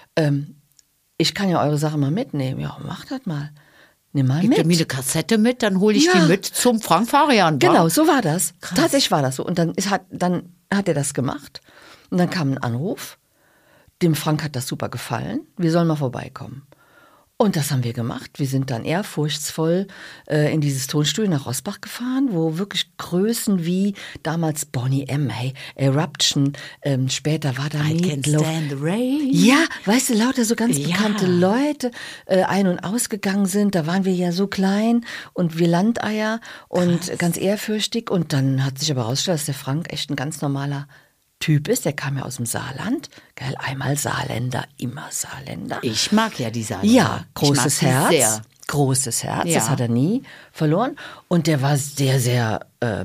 Ich kann ja eure Sache mal mitnehmen. Ja, mach das mal. Nimm mal Gib mit. mir eine Kassette mit, dann hole ich die mit zum Frank Farian. Genau, so war das. Krass. Tatsächlich war das so. Und dann hat er das gemacht. Und dann kam ein Anruf. Dem Frank hat das super gefallen. Wir sollen mal vorbeikommen. Und das haben wir gemacht. Wir sind dann ehrfurchtsvoll in dieses Tonstudio nach Rossbach gefahren, wo wirklich Größen wie damals Boney M., hey, Eruption, später war da I Can't Meatloaf. Stand the Rain. Ja, weißt du, lauter so ganz Ja. bekannte Leute ein- und ausgegangen sind. Da waren wir ja so klein und wir Landeier und ganz ehrfürchtig. Und dann hat sich aber herausgestellt, dass der Frank echt ein ganz normaler Typ ist, der kam ja aus dem Saarland, gell, einmal Saarländer, immer Saarländer. Ich mag ja die Saarländer. Ja, großes Herz. Sehr. Großes Herz, Ja. das hat er nie verloren. Und der war sehr, sehr,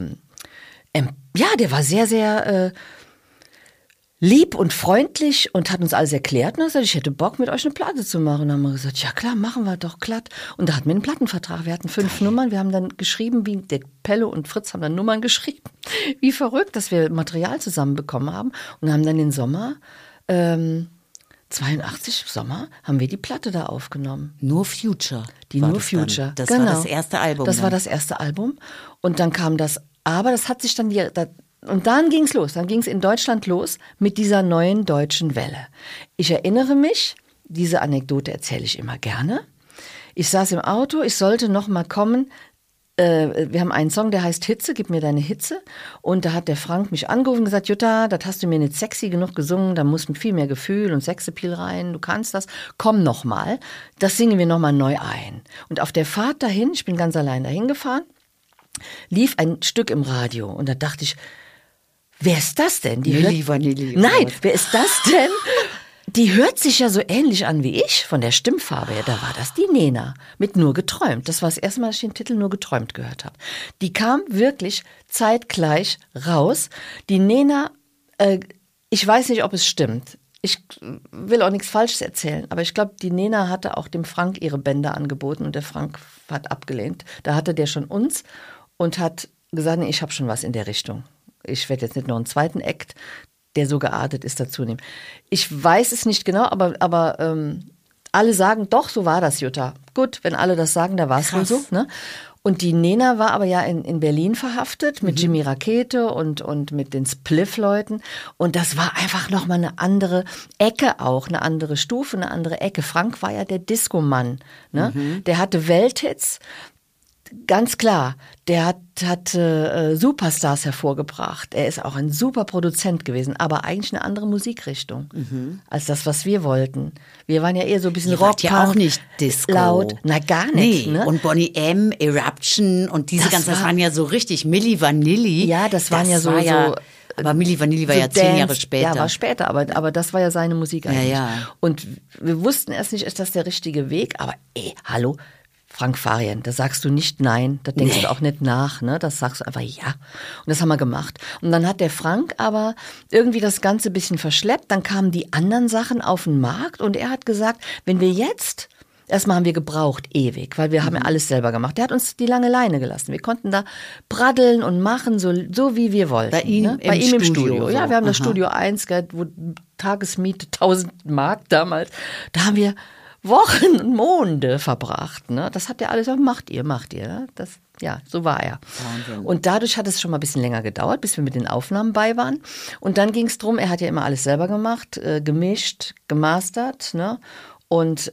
lieb und freundlich und hat uns alles erklärt. Und er gesagt, ich hätte Bock, mit euch eine Platte zu machen. Und dann haben wir gesagt, ja klar, machen wir doch glatt. Und da hatten wir einen Plattenvertrag. Wir hatten 5 Nummern. Wir haben dann geschrieben, wie der Pelle und Fritz haben dann Nummern geschrieben. Wie verrückt, dass wir Material zusammenbekommen haben. Und haben dann den Sommer, 82 Sommer, haben wir die Platte da aufgenommen. Nur Future. Die war Nur das dann. Future. Das genau. war das erste Album. Das dann. war das erste Album. Und dann kam das, aber das hat sich dann und dann ging's los. Dann ging's in Deutschland los mit dieser neuen deutschen Welle. Ich erinnere mich, diese Anekdote erzähle ich immer gerne. Ich saß im Auto, ich sollte noch mal kommen. Wir haben einen Song, der heißt Hitze, gib mir deine Hitze. Und da hat der Frank mich angerufen und gesagt, Jutta, das hast du mir nicht sexy genug gesungen, da muss viel mehr Gefühl und Sexappeal rein, du kannst das, komm noch mal, das singen wir noch mal neu ein. Und auf der Fahrt dahin, ich bin ganz allein dahin gefahren, lief ein Stück im Radio und da dachte ich, wer ist das denn? Milli Vanilli. Nein, wer ist das denn? Die hört sich ja so ähnlich an wie ich, von der Stimmfarbe her. Da war das die Nena mit Nur geträumt. Das war das erste Mal, dass ich den Titel Nur geträumt gehört habe. Die kam wirklich zeitgleich raus. Die Nena, ich weiß nicht, ob es stimmt. Ich will auch nichts Falsches erzählen, aber ich glaube, die Nena hatte auch dem Frank ihre Bänder angeboten und der Frank hat abgelehnt. Da hatte der schon uns und hat gesagt, nee, ich habe schon was in der Richtung. Ich werde jetzt nicht noch einen zweiten Act, der so geartet ist, dazu nehmen. Ich weiß es nicht genau, aber alle sagen, doch, so war das, Jutta. Gut, wenn alle das sagen, da war es wohl so. Ne? Und die Nena war aber ja in Berlin verhaftet mit Jimmy Rakete und mit den Spliff-Leuten. Und das war einfach nochmal eine andere Ecke auch, eine andere Stufe, eine andere Ecke. Frank war ja der Disco-Mann. Ne? Der hatte Welthits. Ganz klar, der hat Superstars hervorgebracht. Er ist auch ein super Produzent gewesen, aber eigentlich eine andere Musikrichtung als das, was wir wollten. Wir waren ja eher so ein bisschen Rock, ja auch nicht Disco. Laut. Na, gar nicht. Nee. Ne? Und Boney M., Eruption und diese ganzen, das waren ja so richtig Milli Vanilli. Ja, das waren ja so. Aber Milli Vanilli war so ja 10 Jahre später. Ja, war später, aber das war ja seine Musik eigentlich. Ja. Und wir wussten erst nicht, ist das der richtige Weg, aber hallo, Frank Farian, da sagst du nicht nein, da denkst du auch nicht nach, ne? Das sagst du einfach ja. Und das haben wir gemacht. Und dann hat der Frank aber irgendwie das Ganze ein bisschen verschleppt, dann kamen die anderen Sachen auf den Markt und er hat gesagt, wenn wir jetzt, erstmal haben wir gebraucht, ewig, weil wir haben ja alles selber gemacht. Der hat uns die lange Leine gelassen. Wir konnten da braddeln und machen, so wie wir wollten. Bei ihm, ne? Im Studio. Ja, wir haben das Studio 1, wo Tagesmiete 1000 Mark damals, da haben wir Wochen und Monde verbracht. Ne? Das hat er alles gesagt, macht ihr. Ne? So war er. Wahnsinn. Und dadurch hat es schon mal ein bisschen länger gedauert, bis wir mit den Aufnahmen bei waren. Und dann ging es drum, er hat ja immer alles selber gemacht, gemischt, gemastert. Ne? Und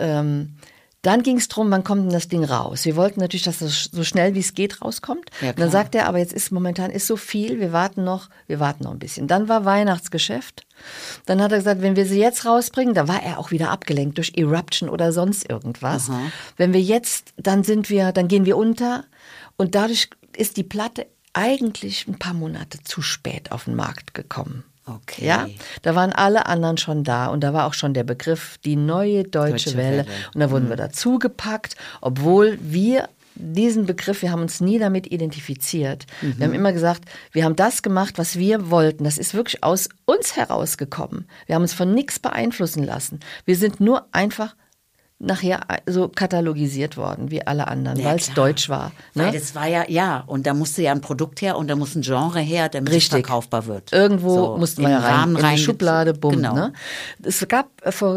dann ging es drum, wann kommt denn das Ding raus? Wir wollten natürlich, dass das so schnell wie es geht rauskommt. Ja, und dann sagt er, aber jetzt momentan ist so viel, wir warten noch ein bisschen. Dann war Weihnachtsgeschäft. Dann hat er gesagt, wenn wir sie jetzt rausbringen, da war er auch wieder abgelenkt durch Eruption oder sonst irgendwas. Aha. Wenn wir jetzt, dann gehen wir unter. Und dadurch ist die Platte eigentlich ein paar Monate zu spät auf den Markt gekommen. Okay. Ja, da waren alle anderen schon da und da war auch schon der Begriff die neue deutsche Welle. Und da wurden wir dazu gepackt, obwohl wir diesen Begriff, wir haben uns nie damit identifiziert. Wir haben immer gesagt, wir haben das gemacht, was wir wollten. Das ist wirklich aus uns herausgekommen. Wir haben uns von nichts beeinflussen lassen. Wir sind nur einfach nachher so katalogisiert worden wie alle anderen, weil es deutsch war. Ne? Weil das war ja, und da musste ja ein Produkt her und da muss ein Genre her, damit es verkaufbar wird. Irgendwo mussten wir ja rein, in die Schublade, bumm. Genau. Ne? Es gab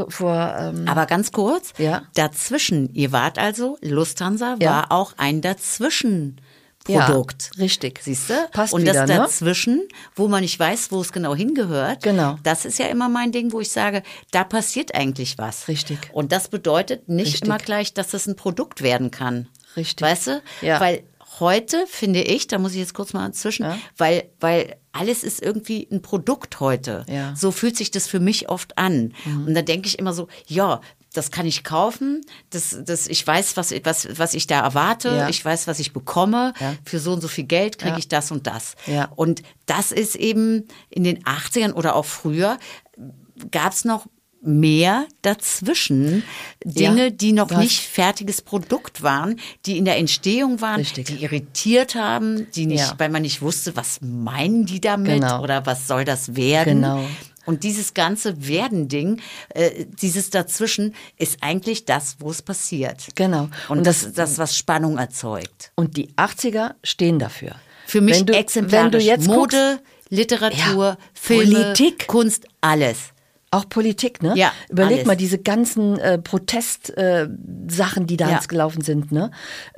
aber ganz kurz, dazwischen, ihr wart also, Lufthansa war auch ein Dazwischen-Produkt. Ja, richtig. Siehst du? Passt und wieder, das dazwischen, wo man nicht weiß, wo es genau hingehört, genau. Das ist ja immer mein Ding, wo ich sage, da passiert eigentlich was. Richtig. Und das bedeutet nicht immer gleich, dass es ein Produkt werden kann. Richtig. Weißt du? Ja. Weil heute, finde ich, da muss ich jetzt kurz mal inzwischen, weil alles ist irgendwie ein Produkt heute. Ja. So fühlt sich das für mich oft an. Und da denke ich immer so, ja, das kann ich kaufen, ich weiß, was ich da erwarte, ich weiß, was ich bekomme, für so und so viel Geld kriege ich das und das. Ja. Und das ist eben in den 80ern oder auch früher, gab es noch mehr dazwischen, Dinge, die noch nicht fertiges Produkt waren, die in der Entstehung waren, die irritiert haben, die nicht, weil man nicht wusste, was meinen die damit oder was soll das werden. Genau. Und dieses ganze Werden-Ding, dieses Dazwischen, ist eigentlich das, wo es passiert. Genau. Und das, was Spannung erzeugt. Und die 80er stehen dafür. Für mich exemplarisch. Wenn du jetzt Mode, Literatur, Filme, Politik, Kunst, alles. Auch Politik, ne? Ja, Überleg alles. mal diese ganzen Protest-Sachen, die damals gelaufen sind, ne?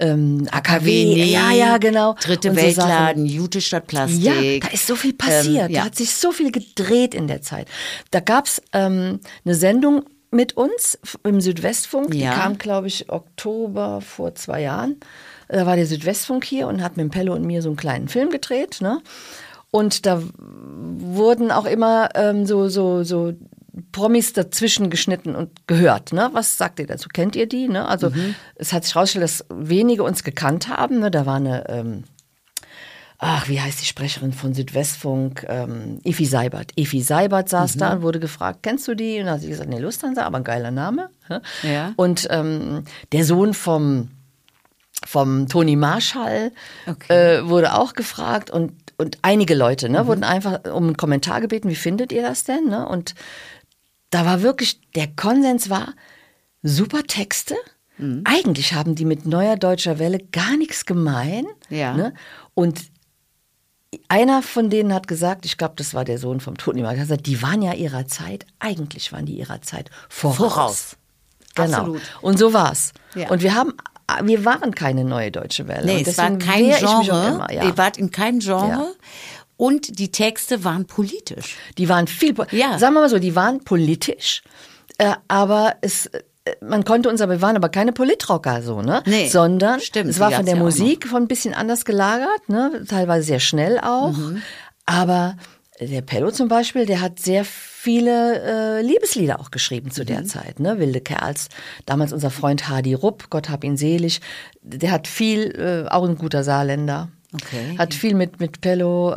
AKW, ja, genau. Dritte Und so Weltladen, Jute statt Plastik. Ja, da ist so viel passiert. Da hat sich so viel gedreht in der Zeit. Da gab's eine Sendung mit uns im Südwestfunk. Die kam, glaube ich, Oktober vor 2 Jahren. Da war der Südwestfunk hier und hat mit dem Pello und mir so einen kleinen Film gedreht, ne? Und da wurden auch immer so Promis dazwischen geschnitten und gehört. Ne? Was sagt ihr dazu? Kennt ihr die? Ne? Also es hat sich herausgestellt, dass wenige uns gekannt haben. Ne? Da war eine, wie heißt die Sprecherin von Südwestfunk? Evi Seibert. Evi Seibert saß da und wurde gefragt, kennst du die? Und dann hat sie gesagt, nee, Lufthansa, aber ein geiler Name. Ja. Und der Sohn vom Toni Marschall wurde auch gefragt und einige Leute wurden einfach um einen Kommentar gebeten, wie findet ihr das denn? Ne? Und da war wirklich, der Konsens war, super Texte. Eigentlich haben die mit Neuer Deutscher Welle gar nichts gemein. Ja. Ne? Und einer von denen hat gesagt, ich glaube, das war der Sohn vom Toni Marschall, hat gesagt, die waren ja ihrer Zeit, eigentlich waren die ihrer Zeit voraus. Genau. Absolut. Und so war's. Ja. Und wir waren keine Neue Deutsche Welle. Nee, und es war kein Genre. Ihr wart in keinem Genre. Ja. Und die Texte waren politisch. Die waren sagen wir mal so, die waren politisch, aber man konnte uns wir waren aber keine Politrocker so, ne? Nee, sondern stimmt, es war die von der gab's ja auch Musik von ein bisschen anders gelagert, ne? Teilweise sehr schnell auch, aber der Pello zum Beispiel, der hat sehr viele Liebeslieder auch geschrieben zu der Zeit, ne? Wilde Kerls, damals unser Freund Hardy Rupp, Gott hab ihn selig, der hat viel, auch ein guter Saarländer, hat viel mit Pello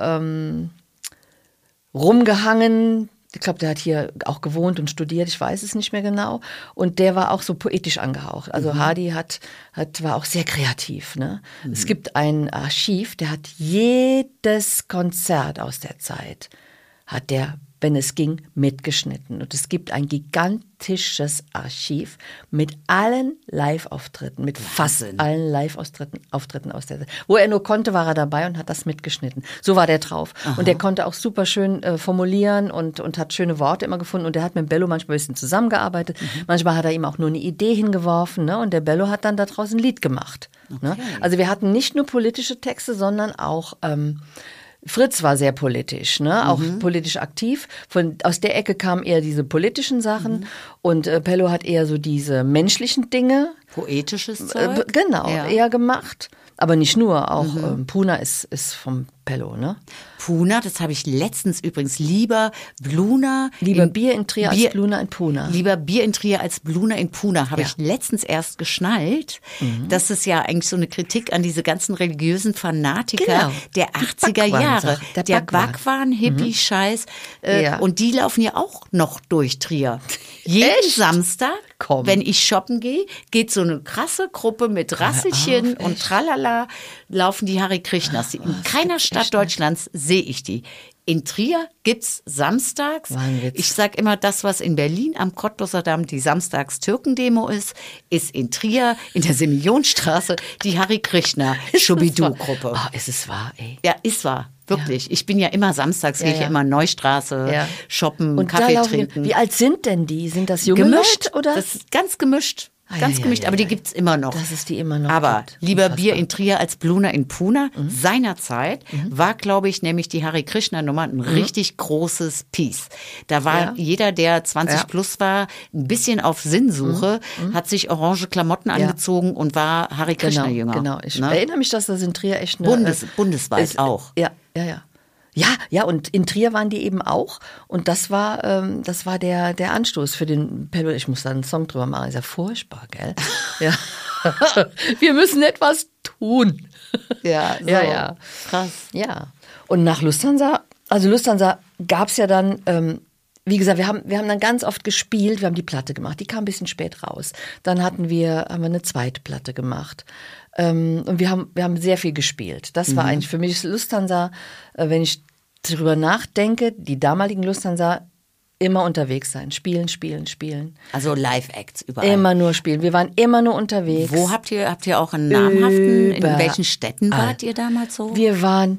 rumgehangen. Ich glaube, der hat hier auch gewohnt und studiert, ich weiß es nicht mehr genau. Und der war auch so poetisch angehaucht. Also Hardy war auch sehr kreativ. Ne? Es gibt ein Archiv, der hat jedes Konzert aus der Zeit, hat der, wenn es ging, mitgeschnitten. Und es gibt ein gigantisches Archiv mit allen Live-Auftritten, mit fast allen Live-Auftritten aus der Zeit. Wo er nur konnte, war er dabei und hat das mitgeschnitten. So war der drauf. Aha. Und der konnte auch super schön formulieren und hat schöne Worte immer gefunden. Und der hat mit Bello manchmal ein bisschen zusammengearbeitet. Manchmal hat er ihm auch nur eine Idee hingeworfen. Ne? Und der Bello hat dann daraus ein Lied gemacht. Ne? Also wir hatten nicht nur politische Texte, sondern auch Fritz war sehr politisch, ne? Auch politisch aktiv. Aus der Ecke kamen eher diese politischen Sachen und Pello hat eher so diese menschlichen Dinge. Poetisches Zeug? Genau, eher gemacht. Aber nicht nur, auch Puna ist vom Pello, ne? Puna, das habe ich letztens übrigens, lieber Bluna. Lieber Bier in Trier als Bluna in Puna. Lieber Bier in Trier als Bluna in Puna, habe ich letztens erst geschnallt. Das ist ja eigentlich so eine Kritik an diese ganzen religiösen Fanatiker der 80er Jahre. Der Backwaren, Hippie-Scheiß. Und die laufen ja auch noch durch Trier. Jeden Samstag, wenn ich shoppen gehe, geht so eine krasse Gruppe mit Rasselchen und Tralala, laufen die Hare Krishnas. In keiner Stadt Deutschlands sehe ich die. In Trier gibt's samstags, ich sag immer, das, was in Berlin am Cottbusser Damm die Samstags-Türkendemo ist in Trier, in der Semionstraße, die Hare Krishna Schubidu-Gruppe. Oh, ist es wahr, ey? Ja, ist wahr. Wirklich. Ich bin ja immer samstags, gehe ich immer Neustraße, shoppen, und Kaffee trinken. Wie alt sind denn die? Sind das junge gemischt, Leute, oder? Das ist ganz gemischt. Ganz gemischt, aber die gibt's immer noch. Dass es die immer noch aber gibt. Lieber Bier in Trier als Bluna in Puna. Seinerzeit war, glaube ich, nämlich die Hare Krishna Nummer ein richtig großes Piece. Da war jeder, der 20 plus war, ein bisschen auf Sinnsuche, hat sich orange Klamotten angezogen und war Hare Krishna Jünger. Genau, ich erinnere mich, dass das in Trier echt eine... Bundesweit auch. Ja. Ja, und in Trier waren die eben auch. Und das war der Anstoß für den Pello. Ich muss da einen Song drüber machen. Ist ja furchtbar, gell? Ja. Wir müssen etwas tun. Ja, so. Ja. Krass. Ja. Und nach Lufthansa gab es ja dann, wie gesagt, wir haben dann ganz oft gespielt, wir haben die Platte gemacht, die kam ein bisschen spät raus. Dann haben wir eine zweite Platte gemacht. Und wir haben sehr viel gespielt. Das war eigentlich für mich Lufthansa, wenn ich darüber nachdenke, die damaligen Lufthansa, immer unterwegs sein. Spielen. Also Live-Acts überall. Immer nur spielen. Wir waren immer nur unterwegs. Wo habt ihr auch einen namhaften, in welchen Städten wart ihr damals so? Wir haben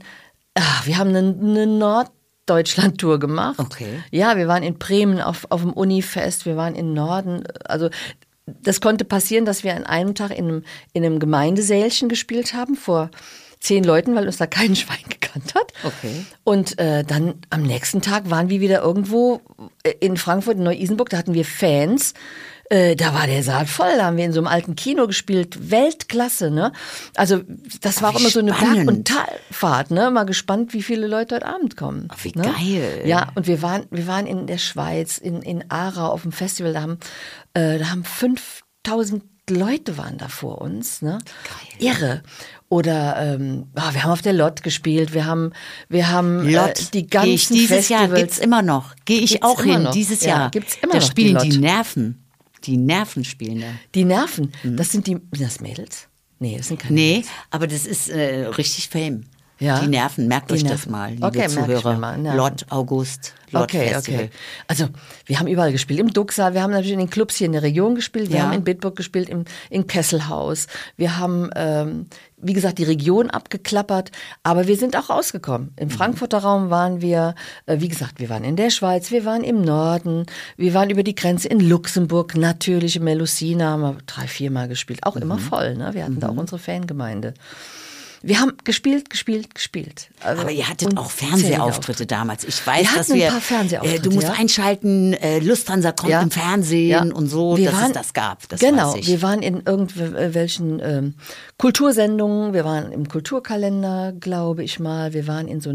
eine Norddeutschland-Tour gemacht. Okay. Ja, wir waren in Bremen auf dem Unifest, wir waren im Norden. Also das konnte passieren, dass wir an einem Tag in einem Gemeindesälchen gespielt haben vor 10 Leuten, weil uns da kein Schwein gekannt hat. Okay. Und dann am nächsten Tag waren wir wieder irgendwo in Frankfurt, in Neu-Isenburg, da hatten wir Fans. Da war der Saal voll, da haben wir in so einem alten Kino gespielt, Weltklasse, ne? Also das war auch immer so eine Berg- und Talfahrt, ne? Mal gespannt, wie viele Leute heute Abend kommen. Ach, wie ne? geil. Ja, und wir waren in der Schweiz, in Aarau auf dem Festival, da haben 5000 Leute waren da vor uns, ne? Geil. Irre. Oder wir haben auf der Lott gespielt, wir haben Lott. die ganzen dieses Festivals. Jahr gibt's immer noch. Gehe ich auch hin noch. dieses Ja, Jahr. gibt's immer da noch spielen die die Lott. Nerven. Die Nerven spielen da. Die Nerven, sind das Mädels? Nee, das sind keine Mädels. Aber das ist richtig Fame. Ja. Die Nerven, merkt Die euch das Nerven. mal, liebe Okay, merk ich Zuhörer. mir mal, ja. Lott August, Lott Festival. Okay. Also wir haben überall gespielt. Im Duxal, wir haben natürlich in den Clubs hier in der Region gespielt. Wir Ja. haben in Bitburg gespielt, in Kesselhaus. Wir haben, wie gesagt, die Region abgeklappert. Aber wir sind auch rausgekommen. Im Frankfurter Raum waren wir, wie gesagt, wir waren in der Schweiz, wir waren im Norden, wir waren über die Grenze in Luxemburg, natürlich in Melusina, haben wir 3-4 Mal gespielt. Auch immer voll, ne? Wir hatten da auch unsere Fangemeinde. Wir haben gespielt. Also Aber ihr hattet auch Fernsehauftritte damals. Ich weiß, Wir dass hatten wir. ein paar Fernsehauftritte, du musst ja. einschalten, Lufthansa kommt Ja. im Fernsehen und so, Wir dass waren- es das gab. Das Genau, weiß ich. wir waren in irgendwelchen Kultursendungen, wir waren im Kulturkalender, glaube ich mal, wir waren in so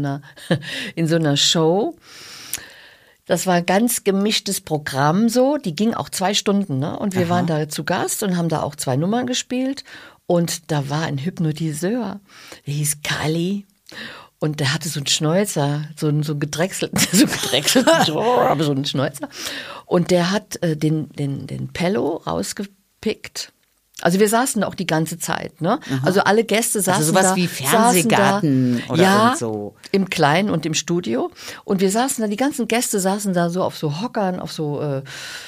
einer Show. Das war ein ganz gemischtes Programm so, die ging auch 2 Stunden, ne? Und wir waren da zu Gast und haben da auch 2 Nummern gespielt. Und da war ein Hypnotiseur, der hieß Kali. Und der hatte so einen Schnäuzer, so einen gedrechselten, aber so einen Schnäuzer. Und der hat den Pello rausgepickt. Also wir saßen da auch die ganze Zeit, ne? Also alle Gäste saßen sowas da. wie Fernsehgarten saßen da, oder ja, irgend so. im Kleinen und im Studio. Und wir saßen da, die ganzen Gäste saßen da so auf so Hockern, auf so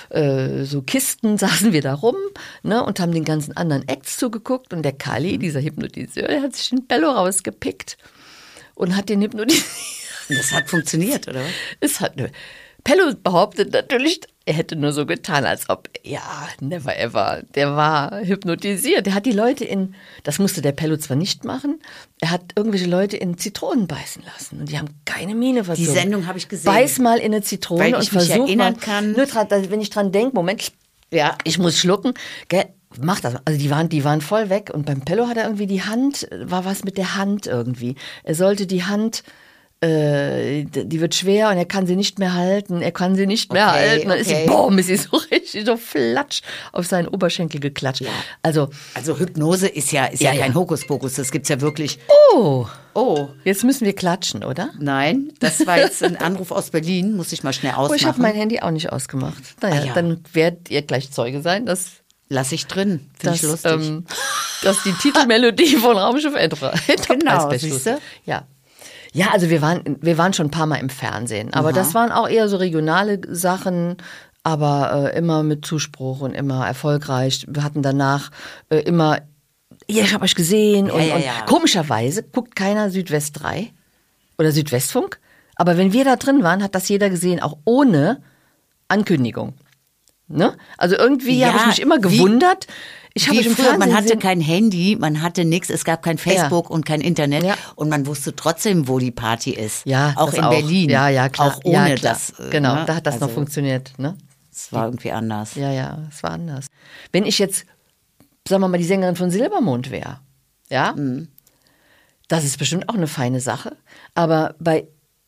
Kisten saßen wir da rum, ne? Und haben den ganzen anderen Acts zugeguckt. Und der Kali, dieser Hypnotiseur, der hat sich den Pello rausgepickt und hat den hypnotisiert. Das hat funktioniert, oder was? Es hat Pello behauptet natürlich, er hätte nur so getan, als ob, ja, never ever. Der war hypnotisiert. Der hat die Leute das musste der Pello zwar nicht machen, er hat irgendwelche Leute in Zitronen beißen lassen. Und die haben keine Miene verzogen. Die Sendung habe ich gesehen. Beiß mal in eine Zitrone Weil und ich mich versuch erinnern mal. kann. Nur wenn ich dran denke, Moment, Ja. ich muss schlucken. Gell, mach das. Also die waren voll weg. Und beim Pello hat er irgendwie war was mit der Hand irgendwie. Er sollte die Hand, die wird schwer und er kann sie nicht mehr halten. Dann ist sie so richtig so flatsch auf seinen Oberschenkel geklatscht. Ja. Also Hypnose ist ja kein Hokuspokus. Das gibt's ja wirklich. oh, Oh, jetzt müssen wir klatschen, oder? nein, das war jetzt ein Anruf aus Berlin. Muss ich mal schnell ausmachen. Oh, ich habe mein Handy auch nicht ausgemacht. Naja, ja. dann werdet ihr gleich Zeuge sein, dass Lass ich drin. Finde ich lustig. Dass die Titelmelodie von Raumschiff Enterprise Genau, Special siehste? ist. Ja, also wir waren schon ein paar Mal im Fernsehen, aber das waren auch eher so regionale Sachen, aber immer mit Zuspruch und immer erfolgreich. Wir hatten danach immer, ja, ich habe euch gesehen und komischerweise guckt keiner Südwest 3 oder Südwestfunk, aber wenn wir da drin waren, hat das jeder gesehen, auch ohne Ankündigung. Ne? Also irgendwie Ja, habe ich mich immer gewundert. Ich habe Wie euch im früher, Fernsehen man hatte gesehen. kein Handy, man hatte nichts, es gab kein Facebook und kein Internet Ja. und man wusste trotzdem, wo die Party ist. Ja, auch das in Berlin. Ja, klar. Auch ohne ja, klar. das. Genau, ne? da hat das noch Also, funktioniert. Ne? Es war irgendwie anders. Ja, es war anders. Wenn ich jetzt, sagen wir mal, die Sängerin von Silbermond wäre, ja, das ist bestimmt auch eine feine Sache. Aber bei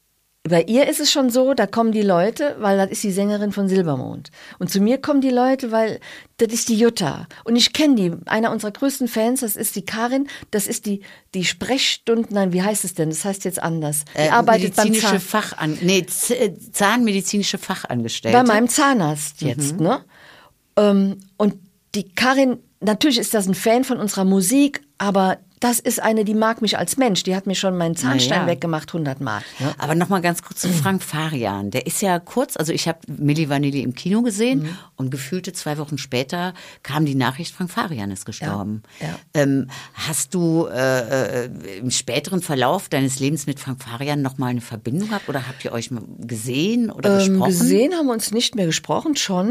bei ihr ist es schon so, da kommen die Leute, weil das ist die Sängerin von Silbermond. Und zu mir kommen die Leute, weil das ist die Jutta. Und ich kenne die. Einer unserer größten Fans, das ist die Karin. Das ist die Sprechstunden, nein, wie heißt es denn? Das heißt jetzt anders. Die arbeitet beim Zahnmedizinische Fachangestellte. Bei meinem Zahnarzt jetzt, ne? Und die Karin, natürlich ist das ein Fan von unserer Musik, aber das ist eine, die mag mich als Mensch. Die hat mir schon meinen Zahnstein weggemacht 100 Mal. Ne? Aber noch mal ganz kurz zu Frank Farian. Der ist ja kurz, also ich habe Milli Vanilli im Kino gesehen und gefühlte 2 Wochen später kam die Nachricht, Frank Farian ist gestorben. Ja. Hast du im späteren Verlauf deines Lebens mit Frank Farian noch mal eine Verbindung gehabt oder habt ihr euch mal gesehen oder gesprochen? Gesehen haben wir uns nicht mehr gesprochen, schon.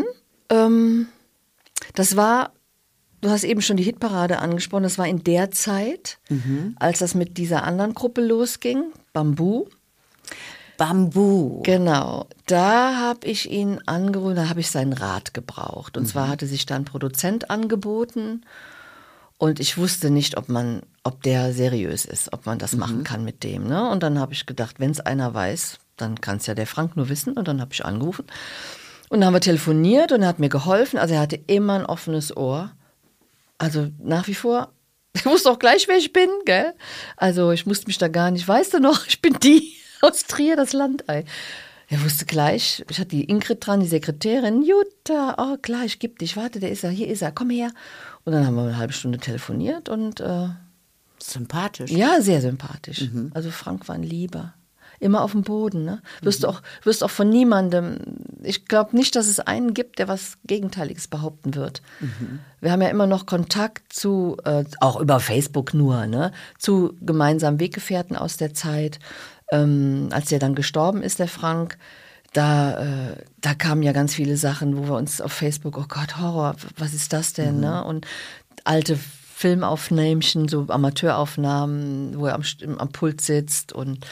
Das war... Du hast eben schon die Hitparade angesprochen. Das war in der Zeit, als das mit dieser anderen Gruppe losging, Bambu. Bambu. Genau. Da habe ich ihn angerufen, da habe ich seinen Rat gebraucht. Und zwar hatte sich da ein Produzent angeboten und ich wusste nicht, ob der seriös ist, ob man das machen kann mit dem. Ne? Und dann habe ich gedacht, wenn es einer weiß, dann kann es ja der Frank nur wissen. Und dann habe ich angerufen. Und dann haben wir telefoniert und er hat mir geholfen. Also er hatte immer ein offenes Ohr. Also nach wie vor, ich wusste auch gleich, wer ich bin, gell? Also ich musste mich da gar nicht, weißt du noch, ich bin die aus Trier, das Landei. Er wusste gleich, ich hatte die Ingrid dran, die Sekretärin, Jutta, oh klar, ich geb dich, warte, der ist er, hier ist er, komm her. Und dann haben wir eine halbe Stunde telefoniert und... sympathisch. Ja, sehr sympathisch. Also Frank war ein Lieber. Immer auf dem Boden, ne? Wirst auch von niemandem, ich glaube nicht, dass es einen gibt, der was Gegenteiliges behaupten wird. Wir haben ja immer noch Kontakt zu, auch über Facebook nur, ne? Zu gemeinsamen Weggefährten aus der Zeit. Als der dann gestorben ist, der Frank, da kamen ja ganz viele Sachen, wo wir uns auf Facebook, oh Gott, Horror, was ist das denn, ne? Und alte Filmaufnahmchen, so Amateuraufnahmen, wo er am Pult sitzt und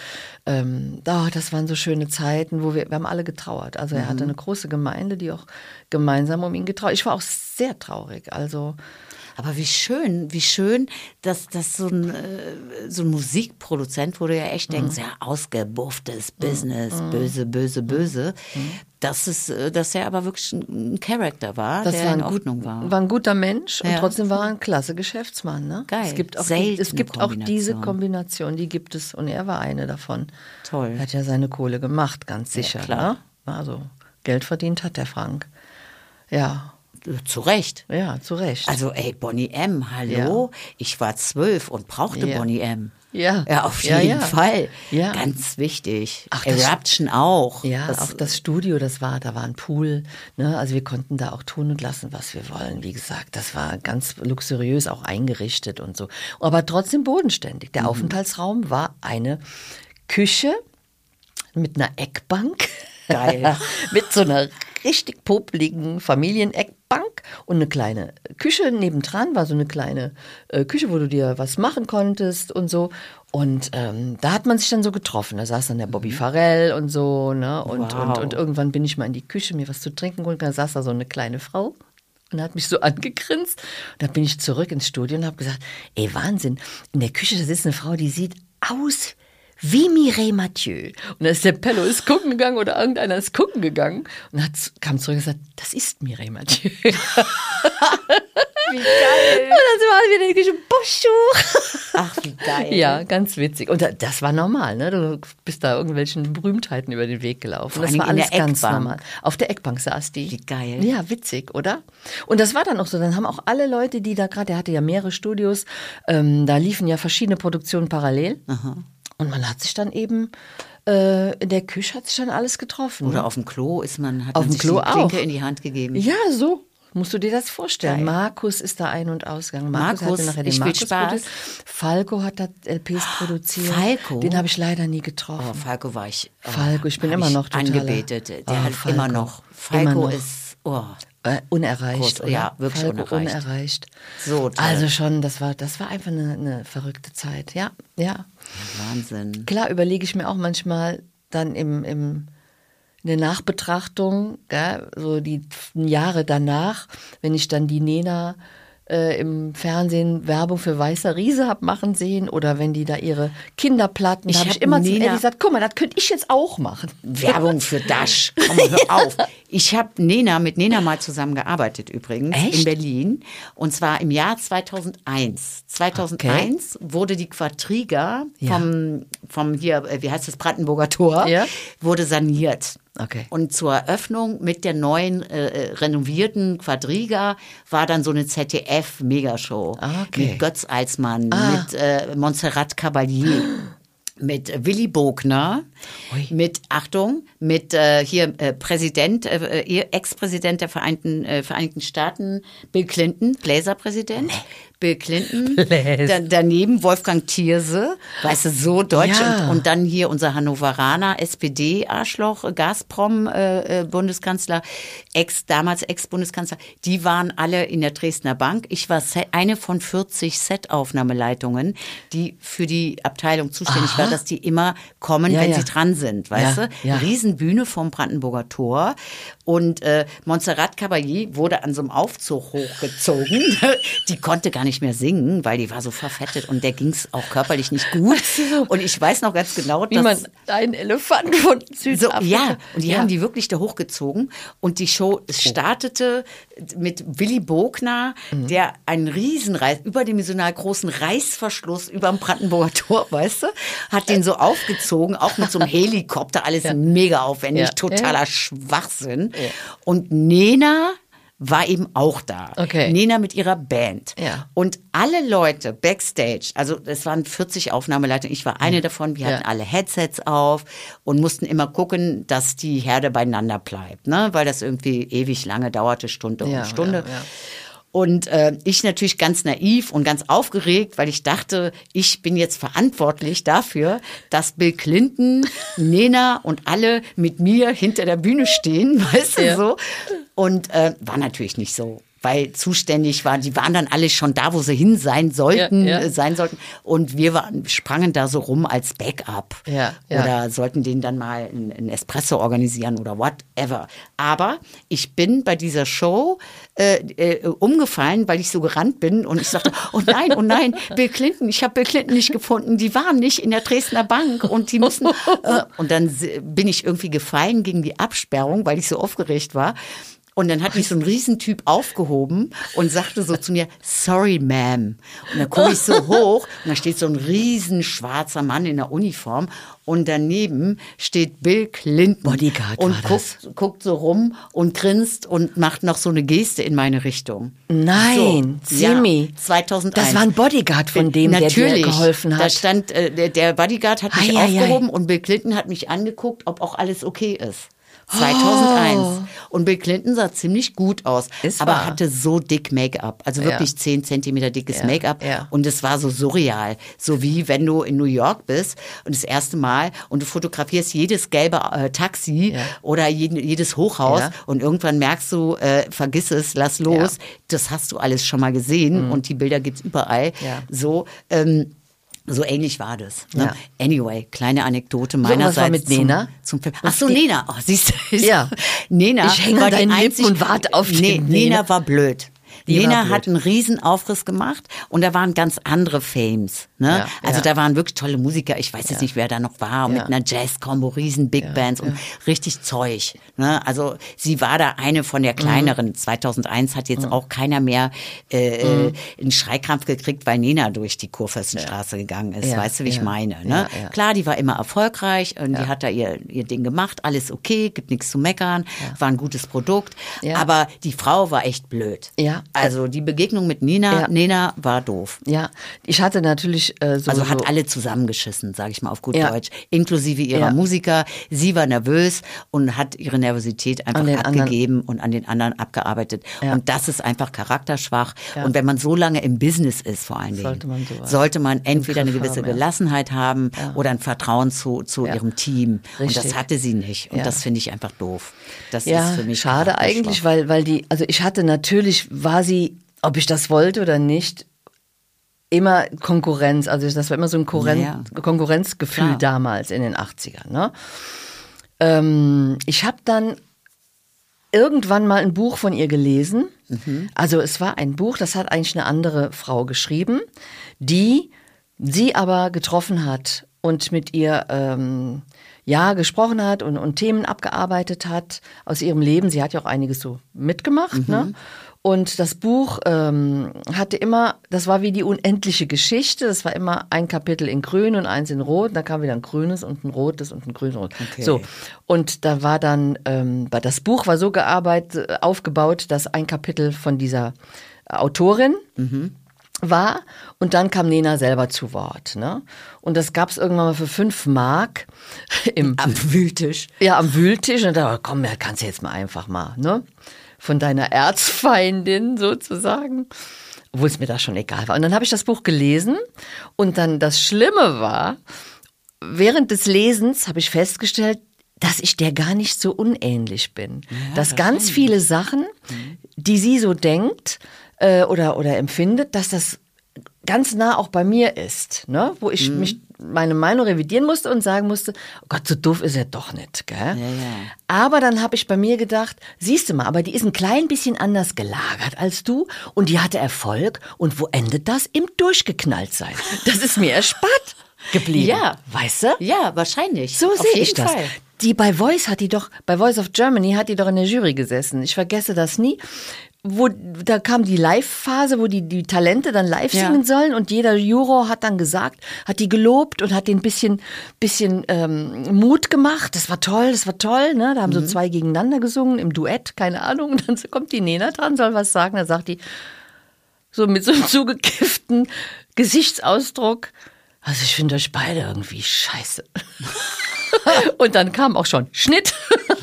das waren so schöne Zeiten, wo wir haben alle getrauert. Also er hatte eine große Gemeinde, die auch gemeinsam um ihn getrauert. Ich war auch sehr traurig, also... Aber wie schön, dass so ein Musikproduzent, wo du ja echt denkst, ja, ausgebufftes Business, böse, dass er aber wirklich ein Charakter war, der in Ordnung war. War ein guter Mensch und trotzdem war er ein klasse Geschäftsmann. Ne? Geil. Es gibt auch diese Kombination, die gibt es und er war eine davon. Toll. Er hat ja seine Kohle gemacht, ganz sicher. Ja, klar. Ne? Also Geld verdient hat der Frank. Ja. Zu Recht. Ja, zu Recht. Also Boney M., hallo, ich war 12 und brauchte Boney M. Ja. Ja, auf jeden Fall. Ja. Ganz wichtig. Eruption auch. Ja, auch das Studio, da war ein Pool. Ne? Also wir konnten da auch tun und lassen, was wir wollen. Wie gesagt, das war ganz luxuriös auch eingerichtet und so. Aber trotzdem bodenständig. Der Aufenthaltsraum war eine Küche mit einer Eckbank. Geil. Mit so einer richtig popligen Familieneckbank und eine kleine Küche nebendran, war so eine kleine Küche, wo du dir was machen konntest und so. Und da hat man sich dann so getroffen. Da saß dann der Bobby Farrell und so, ne? Und irgendwann bin ich mal in die Küche, mir was zu trinken geholt. Da saß da so eine kleine Frau und hat mich so angegrinst. Und dann bin ich zurück ins Studio und habe gesagt, ey, Wahnsinn, in der Küche, da sitzt eine Frau, die sieht aus wie Mireille Mathieu. Und dann ist der Pello gucken gegangen oder irgendeiner ist gucken gegangen und kam zurück und gesagt, das ist Mireille Mathieu. Wie geil. Und dann waren wir in der Küche, Bonjour. Ach, wie geil. Ja, ganz witzig. Und das war normal, ne? Du bist da irgendwelchen Berühmtheiten über den Weg gelaufen. Das war alles ganz normal. Auf der Eckbank saß die. Wie geil. Ja, witzig, oder? Und das war dann auch so. Dann haben auch alle Leute, die da gerade, der hatte ja mehrere Studios, da liefen ja verschiedene Produktionen parallel. Aha. Und man hat sich dann eben, in der Küche hat sich dann alles getroffen. Oder auf dem Klo hat man sich die Klinke in die Hand gegeben. Ja, so. Musst du dir das vorstellen. Geil. Markus ist da Ein- und Ausgang. Markus hatte nachher den Markus produziert. Falco hat da LPs produziert. Falco? Den habe ich leider nie getroffen. Oh, Falco war ich. Falco, ich bin immer noch total angebetet. Der hat Falco. Immer noch. Falco ist unerreicht. Groß, ja, wirklich Falco unerreicht. So toll. Also schon, das war einfach eine verrückte Zeit. Ja. Wahnsinn. Klar überlege ich mir auch manchmal dann in der Nachbetrachtung, gell, so die Jahre danach, wenn ich dann die Nena im Fernsehen Werbung für Weißer Riese habe machen sehen oder wenn die da ihre Kinderplatten, da habe ich immer zu Eddie gesagt, guck mal, das könnte ich jetzt auch machen. Werbung für Dash, komm mal, hör auf. Ich habe mit Nena mal zusammengearbeitet übrigens. Echt? In Berlin und zwar im Jahr 2001. 2001 wurde die Quadriga vom hier, wie heißt das, Brandenburger Tor, wurde saniert. Okay. Und zur Eröffnung mit der neuen renovierten Quadriga war dann so eine ZDF-Megashow mit Götz Alsmann, mit Montserrat Caballé, mit Willy Bogner, mit Präsident, Ex-Präsident der Vereinigten Staaten, Bill Clinton, Bläserpräsident. Bill Clinton, daneben Wolfgang Thierse, weißt du, so deutsch und dann hier unser Hannoveraner SPD-Arschloch, Gazprom-Bundeskanzler, damals Ex-Bundeskanzler, die waren alle in der Dresdner Bank. Ich war eine von 40 Set-Aufnahmeleitungen, die für die Abteilung zuständig war, dass die immer kommen, wenn sie dran sind, weißt du? Riesenbühne vom Brandenburger Tor und Montserrat Caballé wurde an so einem Aufzug hochgezogen. Die konnte gar nicht mehr singen, weil die war so verfettet und der ging's auch körperlich nicht gut. Und ich weiß noch ganz genau, dass... Wie man einen Elefanten von Südafrika... Und die haben die wirklich da hochgezogen und die Show startete mit Willy Bogner, der einen überdimensional großen Reißverschluss über dem Brandenburger Tor, weißt du, hat den so aufgezogen, auch mit so einem Helikopter, alles mega aufwendig, totaler Schwachsinn. Ja. Und Nena war eben auch da. Okay. Nena mit ihrer Band. Ja. Und alle Leute backstage, also es waren 40 Aufnahmeleitungen, ich war eine davon, wir hatten alle Headsets auf und mussten immer gucken, dass die Herde beieinander bleibt, ne? Weil das irgendwie ewig lange dauerte, Stunde um Stunde. Ja. Und ich natürlich ganz naiv und ganz aufgeregt, weil ich dachte, ich bin jetzt verantwortlich dafür, dass Bill Clinton, Nena und alle mit mir hinter der Bühne stehen, weißt du so. Und war natürlich nicht so. Weil zuständig waren, die waren dann alle schon da, wo sie hin sein sollten. Und wir sprangen da so rum als Backup. Oder sollten denen dann mal einen Espresso organisieren oder whatever. Aber ich bin bei dieser Show umgefallen, weil ich so gerannt bin und ich sagte, oh nein, Bill Clinton, ich habe Bill Clinton nicht gefunden. Die waren nicht in der Dresdner Bank und die mussten... und dann bin ich irgendwie gefallen gegen die Absperrung, weil ich so aufgeregt war. Und dann hat mich so ein Riesentyp aufgehoben und sagte so zu mir, sorry, ma'am. Und dann gucke ich so hoch und da steht so ein riesen schwarzer Mann in der Uniform und daneben steht Bill Clinton. Bodyguard und guckt so rum und grinst und macht noch so eine Geste in meine Richtung. Nein, Simi. 2001. Das war ein Bodyguard von dem, der dir geholfen hat. Da stand, der Bodyguard hat mich aufgehoben und Bill Clinton hat mich angeguckt, ob auch alles okay ist. 2001. Und Bill Clinton sah ziemlich gut aus, aber hatte so dick Make-up. Also wirklich 10 Zentimeter dickes Make-up. Ja. Und es war so surreal. So wie wenn du in New York bist und das erste Mal und du fotografierst jedes gelbe Taxi oder jedes Hochhaus und irgendwann merkst du, vergiss es, lass los. Das hast du alles schon mal gesehen und die Bilder gibt's überall. So ähnlich war das. Ne? Ja. Anyway, kleine Anekdote meinerseits. Was war mit Nena? Zum Film. Ach so, Nena. Oh, siehst du? Ja. Nena ich hänge an deinen Lippen und warte auf den Nena war blöd. Nena hat einen riesen Aufriss gemacht und da waren ganz andere Fames. Ne? Also da waren wirklich tolle Musiker. Ich weiß jetzt nicht, wer da noch war. Mit einer Jazz-Combo, riesen Big Bands und richtig Zeug. Ne? Also sie war da eine von der kleineren. 2001 hat jetzt auch keiner mehr einen Schreikrampf gekriegt, weil Nena durch die Kurfürstenstraße gegangen ist. Weißt du, wie ich meine? Ne? Klar, die war immer erfolgreich und die hat da ihr Ding gemacht. Alles okay, gibt nichts zu meckern. War ein gutes Produkt. Aber die Frau war echt blöd. Also die Begegnung mit Nena war doof. Ja, ich hatte natürlich also hat alle zusammengeschissen, sage ich mal auf gut Deutsch, inklusive ihrer Musiker. Sie war nervös und hat ihre Nervosität einfach abgegeben und an den anderen abgearbeitet. Und das ist einfach charakterschwach. Und wenn man so lange im Business ist, vor allen Dingen, sollte man entweder eine gewisse Gelassenheit haben oder ein Vertrauen zu ihrem Team. Richtig. Und das hatte sie nicht. Und das finde ich einfach doof. Das ist für mich schade eigentlich, weil die, also ich hatte natürlich, war sie, ob ich das wollte oder nicht, immer Konkurrenz. Also das war immer so ein Konkurrenzgefühl damals in den 80ern. Ne? Ich habe dann irgendwann mal ein Buch von ihr gelesen. Also es war ein Buch, das hat eigentlich eine andere Frau geschrieben, die sie aber getroffen hat und mit ihr gesprochen hat und Themen abgearbeitet hat aus ihrem Leben. Sie hat ja auch einiges so mitgemacht, ne? Und das Buch hatte immer, das war wie die unendliche Geschichte, das war immer ein Kapitel in grün und eins in rot, da kam wieder ein grünes und ein rotes und ein grünes und Okay. so. Und da war dann, das Buch war so aufgebaut, dass ein Kapitel von dieser Autorin war und dann kam Nena selber zu Wort. Ne? Und das gab es irgendwann mal für 5 Mark Am Wühltisch. ja, am Wühltisch. Und da komm, ja, kannst du jetzt mal einfach mal, ne? Von deiner Erzfeindin sozusagen. Obwohl es mir da schon egal war. Und dann habe ich das Buch gelesen und dann das Schlimme war, während des Lesens habe ich festgestellt, dass ich der gar nicht so unähnlich bin. Ja, dass ganz viele Sachen, die sie so denkt oder empfindet, dass das ganz nah auch bei mir ist, ne? Wo ich meine Meinung revidieren musste und sagen musste, oh Gott, so doof ist er doch nicht. Gell? Ja. Aber dann habe ich bei mir gedacht, siehst du mal, aber die ist ein klein bisschen anders gelagert als du und die hatte Erfolg und wo endet das? Im Durchgeknalltsein. Das ist mir erspart geblieben. Ja. Weißt du? Ja, wahrscheinlich. So Auf sehe jeden ich das. Fall. Die bei Voice bei Voice of Germany hat die doch in der Jury gesessen. Ich vergesse das nie. Da kam die Live-Phase, wo die Talente dann live singen sollen und jeder Juror hat dann gesagt, hat die gelobt und hat den bisschen Mut gemacht. Das war toll, ne? Da haben so 2 gegeneinander gesungen im Duett, keine Ahnung. Und dann kommt die Nena dran, soll was sagen. Da sagt die so mit so einem zugekifften Gesichtsausdruck, also ich finde euch beide irgendwie scheiße. Und dann kam auch schon Schnitt.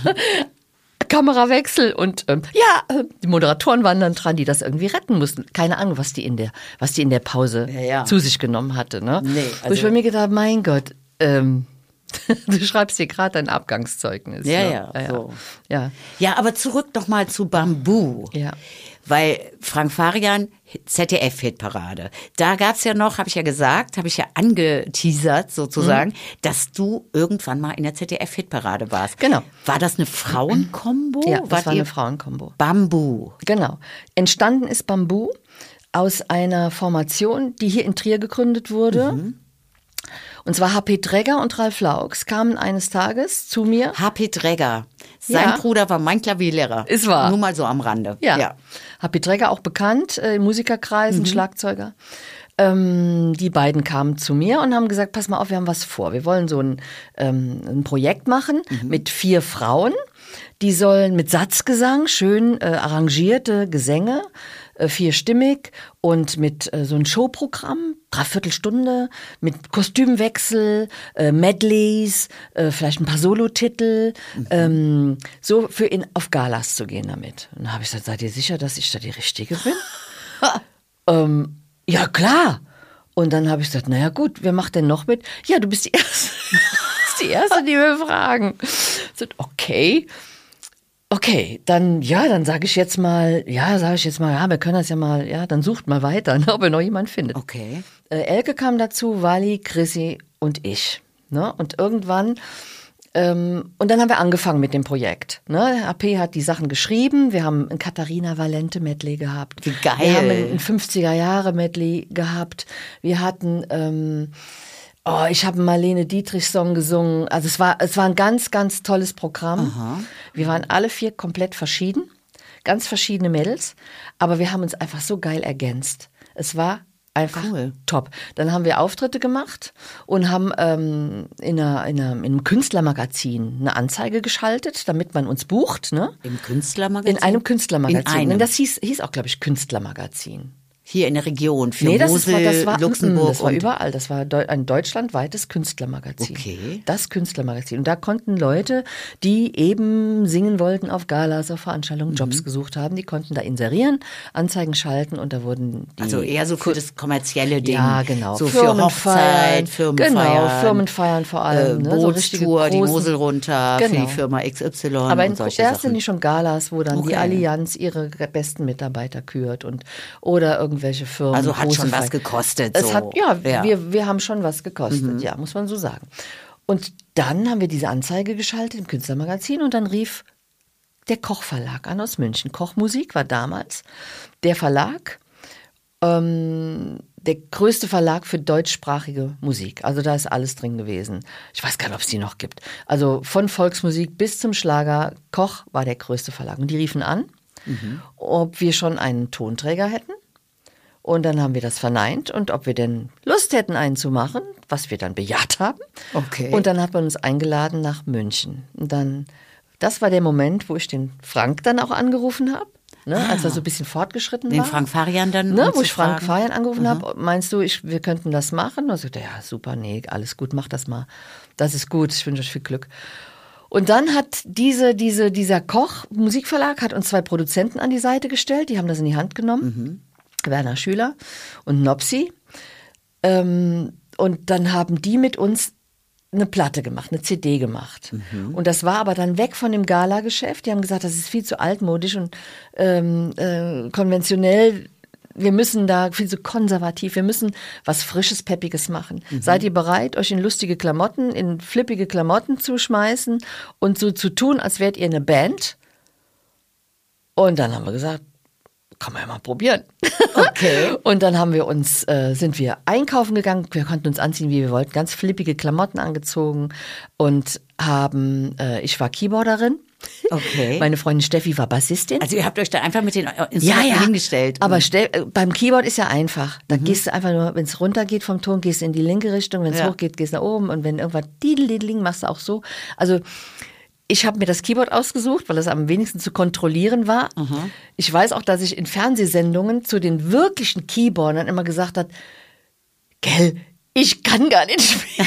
Kamerawechsel und die Moderatoren waren dann dran, die das irgendwie retten mussten. Keine Ahnung, was die in der Pause zu sich genommen hatte. Ne? Nee, Wo ich bei mir gedacht, mein Gott, du schreibst hier gerade dein Abgangszeugnis. Ja, ne? so. Ja. Ja, aber zurück noch mal zu Bambu. Ja. Weil Frank Farian, ZDF-Hitparade. Da gab's ja noch, habe ich ja angeteasert sozusagen, dass du irgendwann mal in der ZDF-Hitparade warst. Genau. War das eine Frauenkombo? Ja, das war eine Frauenkombo. Bambu. Genau. Entstanden ist Bambu aus einer Formation, die hier in Trier gegründet wurde. Und zwar HP Dregger und Ralf Laux kamen eines Tages zu mir. HP Dregger. Sein Bruder war mein Klavierlehrer. Ist wahr. Nur mal so am Rande. Ja. HP Dregger auch bekannt in Musikerkreisen, Schlagzeuger. Die beiden kamen zu mir und haben gesagt, pass mal auf, wir haben was vor. Wir wollen so ein Projekt machen mit 4 Frauen. Die sollen mit Satzgesang, schön arrangierte Gesänge, 4stimmig und mit so ein Showprogramm, 3/4 Stunde, mit Kostümwechsel, Medleys, vielleicht ein paar Solotitel, so für auf Galas zu gehen damit. Und dann habe ich gesagt, seid ihr sicher, dass ich da die Richtige bin? Ja, klar. Und dann habe ich gesagt, naja gut, wer macht denn noch mit? Ja, du bist die Erste. Du bist die Erste, die wir fragen. Ich sagte, okay, dann sage ich jetzt mal, wir können das ja mal, dann sucht mal weiter, ne, ob ihr noch jemand findet. Okay. Elke kam dazu, Wally, Chrissy und ich. Ne? Und irgendwann, und dann haben wir angefangen mit dem Projekt. Ne? AP hat die Sachen geschrieben, wir haben ein Katharina Valente Medley gehabt. Wie geil. Wir haben ein 50er-Jahre-Medley gehabt. Wir hatten... ich habe einen Marlene Dietrich-Song gesungen. Also es war ein ganz, ganz tolles Programm. Aha. Wir waren alle 4 komplett verschieden, ganz verschiedene Mädels, aber wir haben uns einfach so geil ergänzt. Es war einfach top. Dann haben wir Auftritte gemacht und haben in einem Künstlermagazin eine Anzeige geschaltet, damit man uns bucht. Ne? Im Künstlermagazin? In einem Künstlermagazin. In einem. Das hieß auch, glaube ich, Künstlermagazin. Hier in der Region für das Mosel, war Luxemburg. Das war überall. Das war ein deutschlandweites Künstlermagazin. Okay. Das Künstlermagazin. Und da konnten Leute, die eben singen wollten auf Galas, auf Veranstaltungen, Jobs gesucht haben, die konnten da inserieren, Anzeigen schalten und da wurden die... Also eher so für das kommerzielle Ding. Ja, genau. So für Hochzeit, Firmenfeiern. Genau, Firmenfeiern vor allem. Bootstour, so die Mosel runter für die Firma XY aber und solche erst Sachen. sind die schon Galas, wo dann die Allianz ihre besten Mitarbeiter kürt oder irgendwelche Firmen. Also hat schon was gekostet. So. Wir haben schon was gekostet, ja, muss man so sagen. Und dann haben wir diese Anzeige geschaltet im Künstlermagazin und dann rief der Koch Verlag an aus München. Kochmusik war damals der Verlag, der größte Verlag für deutschsprachige Musik. Also da ist alles drin gewesen. Ich weiß gar nicht, ob es die noch gibt. Also von Volksmusik bis zum Schlager, Koch war der größte Verlag. Und die riefen an, ob wir schon einen Tonträger hätten. Und dann haben wir das verneint und ob wir denn Lust hätten, einen zu machen, was wir dann bejaht haben. Okay. Und dann hat man uns eingeladen nach München. Und dann, das war der Moment, wo ich den Frank dann auch angerufen habe, ne, als er so ein bisschen fortgeschritten war. Den Frank Farian dann? Ne, wo ich Frank Farian angerufen habe, meinst du, wir könnten das machen? Und er sagte, ja, super, nee, alles gut, mach das mal. Das ist gut, ich wünsche euch viel Glück. Und dann hat dieser Koch, Musikverlag, hat uns 2 Produzenten an die Seite gestellt, die haben das in die Hand genommen. Werner Schüler und Nopsi. Und dann haben die mit uns eine Platte gemacht, eine CD gemacht. Und das war aber dann weg von dem Gala-Geschäft. Die haben gesagt, das ist viel zu altmodisch und konventionell. Wir müssen da viel zu konservativ, wir müssen was Frisches, Peppiges machen. Seid ihr bereit, euch in lustige Klamotten, in flippige Klamotten zu schmeißen und so zu tun, als wärt ihr eine Band? Und dann haben wir gesagt, kann man ja mal probieren. Okay. Und dann haben wir sind wir einkaufen gegangen. Wir konnten uns anziehen, wie wir wollten. Ganz flippige Klamotten angezogen und ich war Keyboarderin. Okay. Meine Freundin Steffi war Bassistin. Also ihr habt euch da einfach mit den Instrumenten hingestellt. Aber beim Keyboard ist ja einfach. Da gehst du einfach nur, wenn es runtergeht vom Ton, gehst du in die linke Richtung. Wenn es hochgeht, gehst du nach oben. Und wenn irgendwas dideling, machst du auch so. Also ich habe mir das Keyboard ausgesucht, weil es am wenigsten zu kontrollieren war. Ich weiß auch, dass ich in Fernsehsendungen zu den wirklichen Keyboardern immer gesagt habe, gell, ich kann gar nicht spielen.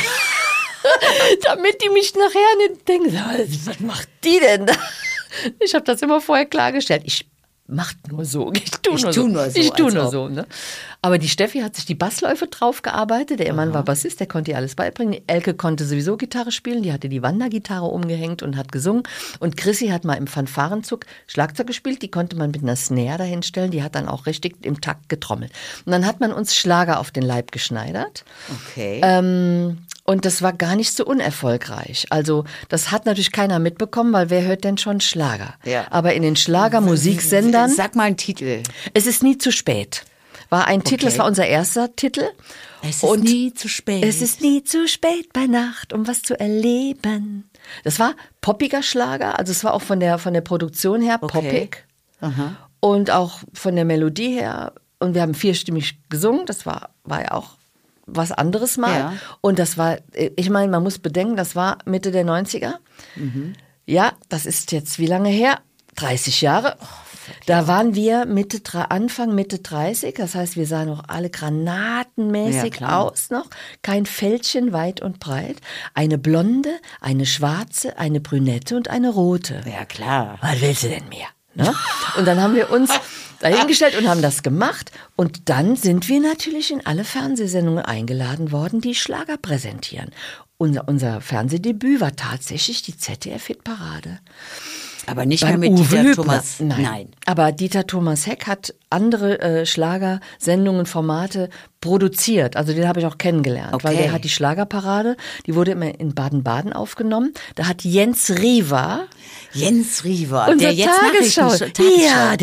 Damit die mich nachher nicht denken, was macht die denn da? Ich habe das immer vorher klargestellt. Ich mach nur so. Ich tu nur so. Ne? Aber die Steffi hat sich die Bassläufe drauf gearbeitet. Der Mann war Bassist, der konnte ihr alles beibringen. Die Elke konnte sowieso Gitarre spielen. Die hatte die Wandergitarre umgehängt und hat gesungen. Und Chrissy hat mal im Fanfarenzug Schlagzeug gespielt. Die konnte man mit einer Snare dahinstellen. Die hat dann auch richtig im Takt getrommelt. Und dann hat man uns Schlager auf den Leib geschneidert. Okay. Und das war gar nicht so unerfolgreich. Also das hat natürlich keiner mitbekommen, weil wer hört denn schon Schlager? Ja. Aber in den Schlagermusiksendern... Sag mal einen Titel. Es ist nie zu spät. War ein Titel, das war unser erster Titel. Es ist nie zu spät. Es ist nie zu spät bei Nacht, um was zu erleben. Das war poppiger Schlager, also es war auch von der Produktion her poppig. Aha. Und auch von der Melodie her. Und wir haben vierstimmig gesungen, das war ja auch was anderes mal. Ja. Und das war, ich meine, man muss bedenken, das war Mitte der 90er. Ja, das ist jetzt wie lange her? 30 Jahre. Da waren wir Anfang Mitte 30, das heißt, wir sahen noch alle granatenmäßig aus noch. Kein Fältchen weit und breit. Eine blonde, eine schwarze, eine brünette und eine rote. Ja, klar. Was willst du denn mehr? Ne? Und dann haben wir uns dahingestellt und haben das gemacht. Und dann sind wir natürlich in alle Fernsehsendungen eingeladen worden, die Schlager präsentieren. Unser Fernsehdebüt war tatsächlich die ZDF-Hitparade. Aber nicht Beim mehr mit Uwe Dieter Hübner. Thomas. Nein. Aber Dieter Thomas Heck hat andere Schlagersendungen, Formate produziert. Also den habe ich auch kennengelernt, Okay. weil der hat die Schlagerparade, die wurde immer in Baden-Baden aufgenommen. Da hat Jens Riewer, Unser der jetzt Tagesschau. Ja,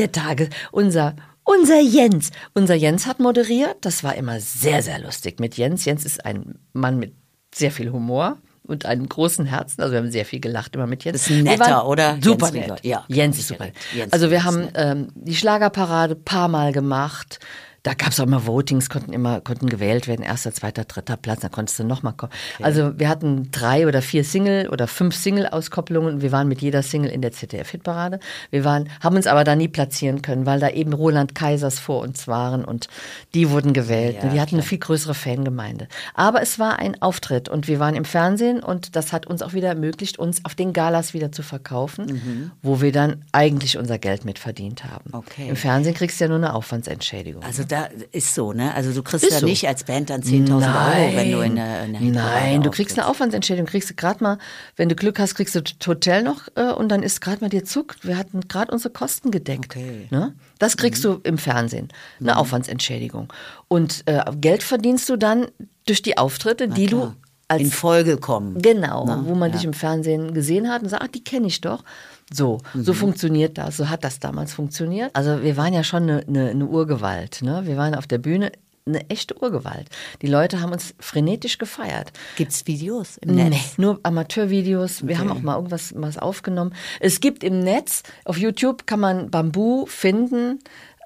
unser Jens. Unser Jens hat moderiert. Das war immer sehr, sehr lustig mit Jens. Jens ist ein Mann mit sehr viel Humor und einem großen Herzen. Also wir haben sehr viel gelacht immer mit Jens. Das ist ein netter, oder? Super Jens nett. ja. Jens ist super. Also wir haben die Schlagerparade ein paar Mal gemacht. Da gab es auch immer Votings, konnten gewählt werden, 1., 2., 3. Platz, dann konntest du nochmal kommen. Okay. Also wir hatten 3 oder 4 Single oder 5 Single-Auskopplungen. Wir waren mit jeder Single in der ZDF-Hitparade. Haben uns aber da nie platzieren können, weil da eben Roland Kaisers vor uns waren und die wurden gewählt. Ja, die hatten eine viel größere Fangemeinde. Aber es war ein Auftritt und wir waren im Fernsehen und das hat uns auch wieder ermöglicht, uns auf den Galas wieder zu verkaufen, wo wir dann eigentlich unser Geld mit verdient haben. Okay. Im Fernsehen kriegst du ja nur eine Aufwandsentschädigung. Also da ist so, ne? Also du kriegst ja nicht als Band dann 10.000 Euro, wenn du in der Nein, du kriegst eine Aufwandsentschädigung, kriegst du gerade mal, wenn du Glück hast, kriegst du das Hotel noch und dann ist gerade mal dir zuckt. Wir hatten gerade unsere Kosten gedeckt. Okay. Ne? Das kriegst du im Fernsehen, eine Aufwandsentschädigung. Und Geld verdienst du dann durch die Auftritte, die du als in Folge kommen. Genau, wo man dich im Fernsehen gesehen hat und sagt, ach, die kenne ich doch. So funktioniert das, so hat das damals funktioniert. Also wir waren ja schon eine Urgewalt, ne? Wir waren auf der Bühne eine echte Urgewalt. Die Leute haben uns frenetisch gefeiert. Gibt's Videos im Netz? Nee, nur Amateurvideos. Wir haben auch mal was aufgenommen. Es gibt im Netz, auf YouTube kann man Bambu finden,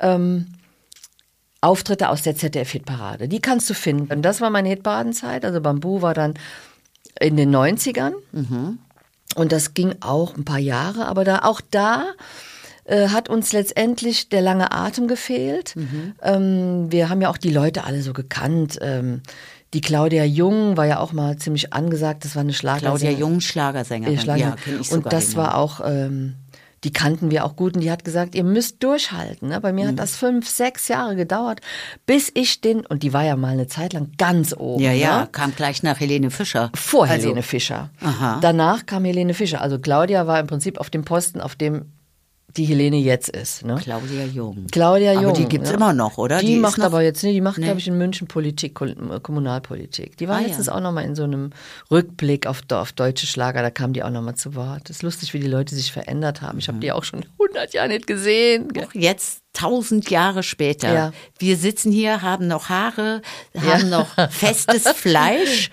Auftritte aus der ZDF-Hitparade. Die kannst du finden. Und das war meine Hitparadenzeit. Also Bambu war dann in den 90ern. Und das ging auch ein paar Jahre. Aber da hat uns letztendlich der lange Atem gefehlt. Wir haben ja auch die Leute alle so gekannt. Die Claudia Jung war ja auch mal ziemlich angesagt. Das war eine Schlagersängerin. Claudia Jung, Schlagersängerin. Ja, kenn ich sogar. Und das war auch... die kannten wir auch gut und die hat gesagt, ihr müsst durchhalten. Ne? Bei mir hat das 5, 6 Jahre gedauert, bis ich und die war ja mal eine Zeit lang ganz oben. Ja, ne? kam gleich nach Helene Fischer. Vor Helene Fischer. Aha. Danach kam Helene Fischer. Also Claudia war im Prinzip auf dem Posten, auf dem die Helene jetzt ist. Ne? Claudia Jung. Aber die gibt's immer noch, oder? Die macht noch, aber jetzt nicht, die macht, glaube ich, in München Politik, Kommunalpolitik. Die war letztens auch nochmal in so einem Rückblick auf deutsche Schlager, da kam die auch nochmal zu Wort. Das ist lustig, wie die Leute sich verändert haben. Ich habe die auch schon 100 Jahre nicht gesehen. Jetzt 1000 Jahre später. Ja. Wir sitzen hier, haben noch Haare, haben noch festes Fleisch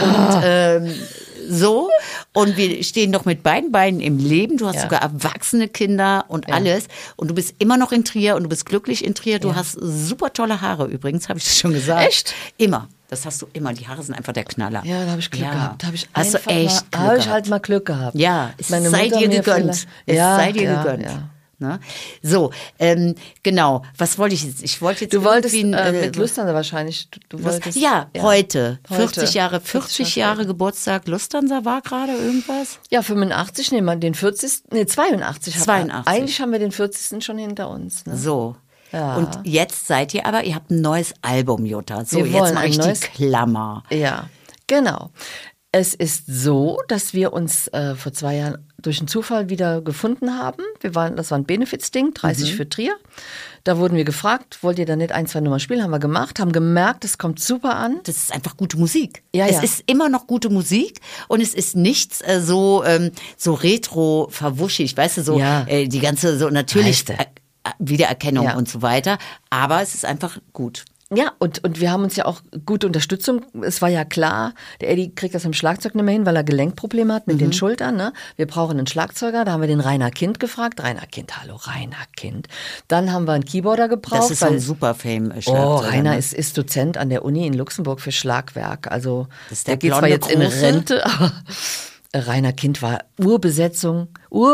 und so. Und wir stehen doch mit beiden Beinen im Leben. Du hast sogar erwachsene Kinder und alles. Und du bist immer noch in Trier und du bist glücklich in Trier. Du hast super tolle Haare übrigens, habe ich das schon gesagt. Echt? Immer. Das hast du immer. Die Haare sind einfach der Knaller. Ja, da habe ich Glück gehabt. Hast du echt Glück habe ich halt mal Glück gehabt. Ja, es sei dir gegönnt. Es sei dir gegönnt. Ja. Ne? So, genau. Was wollte ich jetzt? Ich wollte jetzt Du wolltest mit Lufthansa wahrscheinlich. Du wolltest, heute. 40 Jahre Geburtstag. Lufthansa war gerade irgendwas? Ja, 85, den 40. Nee, 82. 82. Eigentlich haben wir den 40. schon hinter uns. Ne? So. Ja. Und jetzt seid ihr aber, ihr habt ein neues Album, Jutta. So, jetzt mache ich die Klammer. Ja, genau. Es ist so, dass wir uns vor 2 Jahren durch einen Zufall wieder gefunden haben. Das war ein Benefits-Ding, 30 für Trier. Da wurden wir gefragt, wollt ihr da nicht 1, 2 Nummern spielen? Haben wir gemacht, haben gemerkt, es kommt super an. Das ist einfach gute Musik. Ja, es ist immer noch gute Musik und es ist nichts so retro verwuschig, weißt du, so die ganze, so natürlich Wiedererkennung und so weiter. Aber es ist einfach gut. Ja, und wir haben uns ja auch gute Unterstützung. Es war ja klar, der Eddie kriegt das im Schlagzeug nicht mehr hin, weil er Gelenkprobleme hat mit den Schultern. Ne? Wir brauchen einen Schlagzeuger, da haben wir den Rainer Kind gefragt. Rainer Kind, hallo Rainer Kind. Dann haben wir einen Keyboarder gebraucht. Das ist ein super Fame-Schlagzeuger. Oh, Rainer ist Dozent an der Uni in Luxemburg für Schlagwerk. Also der geht zwar jetzt in Rente, aber Rainer Kind war Urbesetzung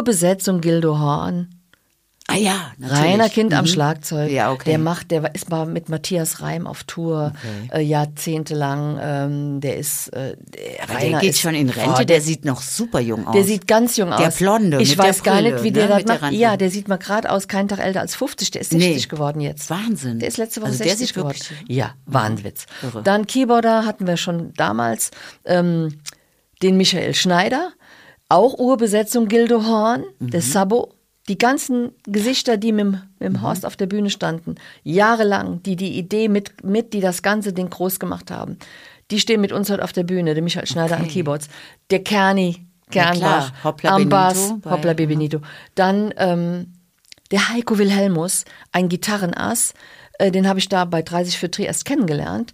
Gildo Horn. Ah ja, natürlich. Rainer Kind am Schlagzeug. Ja, okay. Der ist mal mit Matthias Reim auf Tour, jahrzehntelang. Der geht schon in Rente, der sieht noch super jung aus. Der sieht ganz jung aus. Der Blonde, ich mit weiß der gar Brille, nicht, wie der das macht. der Ja, der sieht mal gerade aus, keinen Tag älter als 50. Der ist 60 geworden jetzt. Wahnsinn. Der ist letzte Woche also 60 geworden. Ja, Wahnwitz. Irre. Dann Keyboarder hatten wir schon damals, den Michael Schneider, auch Urbesetzung Gildo Horn, der Sabo. Die ganzen Gesichter, die mit dem Horst auf der Bühne standen, jahrelang, die Idee die das ganze Ding groß gemacht haben, die stehen mit uns heute auf der Bühne. Der Michael Schneider an Keyboards, der Kernbach am Bass, Hoppla Benito. Dann der Heiko Wilhelmus, ein Gitarrenass, den habe ich da bei 30 für Trier erst kennengelernt.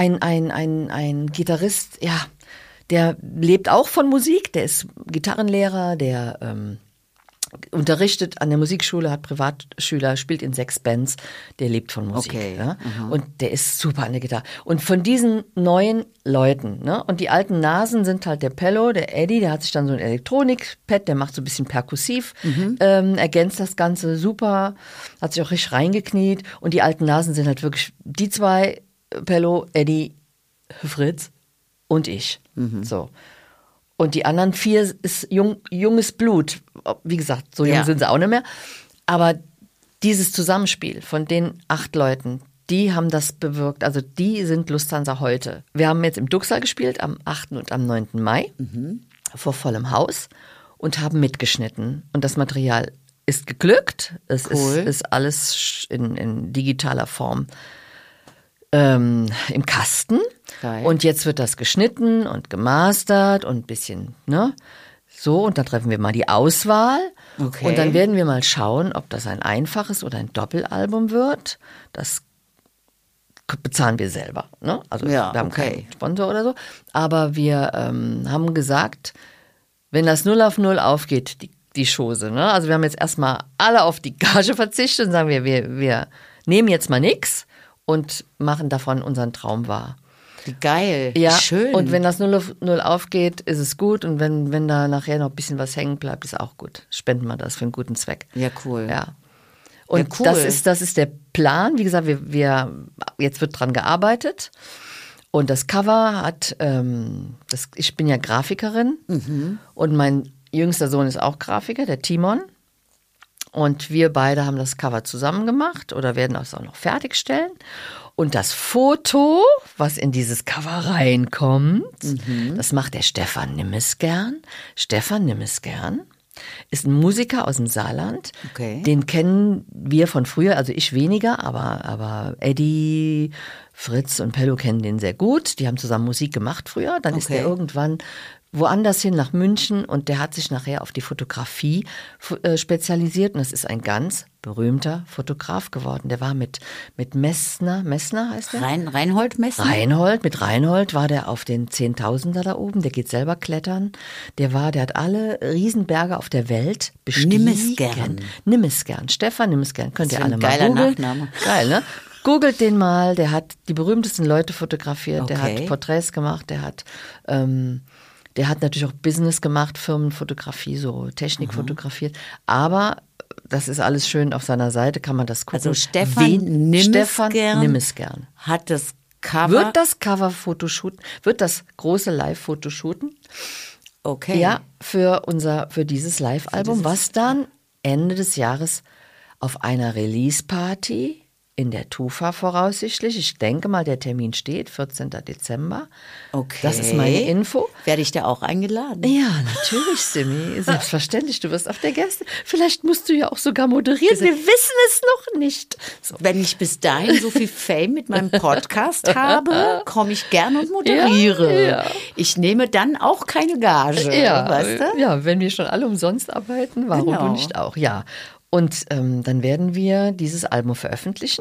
Ein Gitarrist, ja, der lebt auch von Musik, der ist Gitarrenlehrer, der unterrichtet an der Musikschule, hat Privatschüler, spielt in 6 Bands, der lebt von Musik. Okay. Ne? Und der ist super an der Gitarre. Und von diesen neuen Leuten, ne? Und die alten Nasen sind halt der Pello, der Eddie, der hat sich dann so ein Elektronik-Pad, der macht so ein bisschen perkussiv, ergänzt das Ganze super, hat sich auch richtig reingekniet. Und die alten Nasen sind halt wirklich die 2, Pello, Eddie, Fritz und ich. So. Und die anderen 4 ist junges Blut. Wie gesagt, so jung sind sie auch nicht mehr. Aber dieses Zusammenspiel von den 8 Leuten, die haben das bewirkt. Also die sind Lufthansa heute. Wir haben jetzt im Duxal gespielt am 8. und am 9. Mai vor vollem Haus und haben mitgeschnitten. Und das Material ist geglückt. Es ist alles in digitaler Form im Kasten. Geil. Und jetzt wird das geschnitten und gemastert und ein bisschen, ne? So, und dann treffen wir mal die Auswahl. Okay. Und dann werden wir mal schauen, ob das ein einfaches oder ein Doppelalbum wird. Das bezahlen wir selber. Ne? Also Ja, wir haben okay. keinen Sponsor oder so. Aber wir haben gesagt, wenn das 0 auf 0 aufgeht, die Chose. Ne? Also wir haben jetzt erstmal alle auf die Gage verzichtet und sagen wir nehmen jetzt mal nichts und machen davon unseren Traum wahr. Wie geil. Ja, Schön. und wenn das 0 auf 0 aufgeht, ist es gut. Und wenn da nachher noch ein bisschen was hängen bleibt, ist auch gut. Spenden wir das für einen guten Zweck. Ja, cool. Ja. Und Ja, cool. das ist der Plan. Wie gesagt, jetzt wird dran gearbeitet. Und das Cover hat, ich bin ja Grafikerin und mein jüngster Sohn ist auch Grafiker, der Timon. Und wir beide haben das Cover zusammen gemacht oder werden das auch noch fertigstellen. Und das Foto, was in dieses Cover reinkommt, das macht der Stefan Nimmesgern. Stefan Nimmesgern ist ein Musiker aus dem Saarland. Okay. Den kennen wir von früher, also ich weniger, aber Eddie, Fritz und Pello kennen den sehr gut. Die haben zusammen Musik gemacht früher. Dann ist Okay. er irgendwann woanders hin, nach München, und der hat sich nachher auf die Fotografie spezialisiert, und das ist ein ganz berühmter Fotograf geworden. Der war mit Messner heißt der? Reinhold Messner? Mit Reinhold war der auf den 10.000er da oben, der geht selber klettern. Der hat alle Riesenberge auf der Welt bestiegen. Nimmesgern. Stefan Nimmesgern, könnt ihr alle mal geiler googeln. Nachname. Geil, ne? Googelt den mal, der hat die berühmtesten Leute fotografiert, der Okay. hat Porträts gemacht, der hat natürlich auch Business gemacht, Firmenfotografie, so Technik fotografiert. Aber das ist alles schön auf seiner Seite, kann man das gucken. Also Stefan Nimmesgern hat das Cover. wird das große Live-Foto shooten. Okay. Ja, für dieses Live-Album, was dann Ende des Jahres auf einer Release-Party in der Tufa voraussichtlich, ich denke mal, der Termin steht, 14. Dezember. Okay. Das ist meine Info. Werde ich da auch eingeladen? Ja, natürlich, Simi. Selbstverständlich, du wirst auf der Gäste. Vielleicht musst du ja auch sogar moderieren. Wir wissen es noch nicht. So. Wenn ich bis dahin so viel Fame mit meinem Podcast habe, komme ich gern und moderiere. Ja. Ich nehme dann auch keine Gage, weißt du? Ja, wenn wir schon alle umsonst arbeiten, warum Genau. du nicht auch? Ja. Und dann werden wir dieses Album veröffentlichen.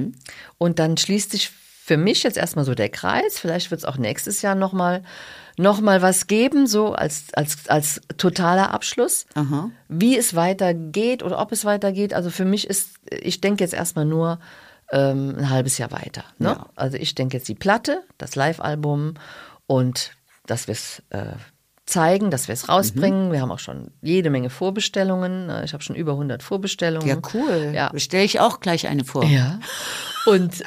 Und dann schließt sich für mich jetzt erstmal so der Kreis. Vielleicht wird es auch nächstes Jahr noch mal was geben, so als totaler Abschluss. Aha. Wie es weitergeht oder ob es weitergeht. Also für mich ich denke jetzt erstmal nur ein halbes Jahr weiter. Ne? Ja. Also ich denke jetzt die Platte, das Live-Album und dass wir es zeigen, dass wir es rausbringen. Wir haben auch schon jede Menge Vorbestellungen. Ich habe schon über 100 Vorbestellungen. Ja, cool. Ja. Bestelle ich auch gleich eine vor. Ja. Und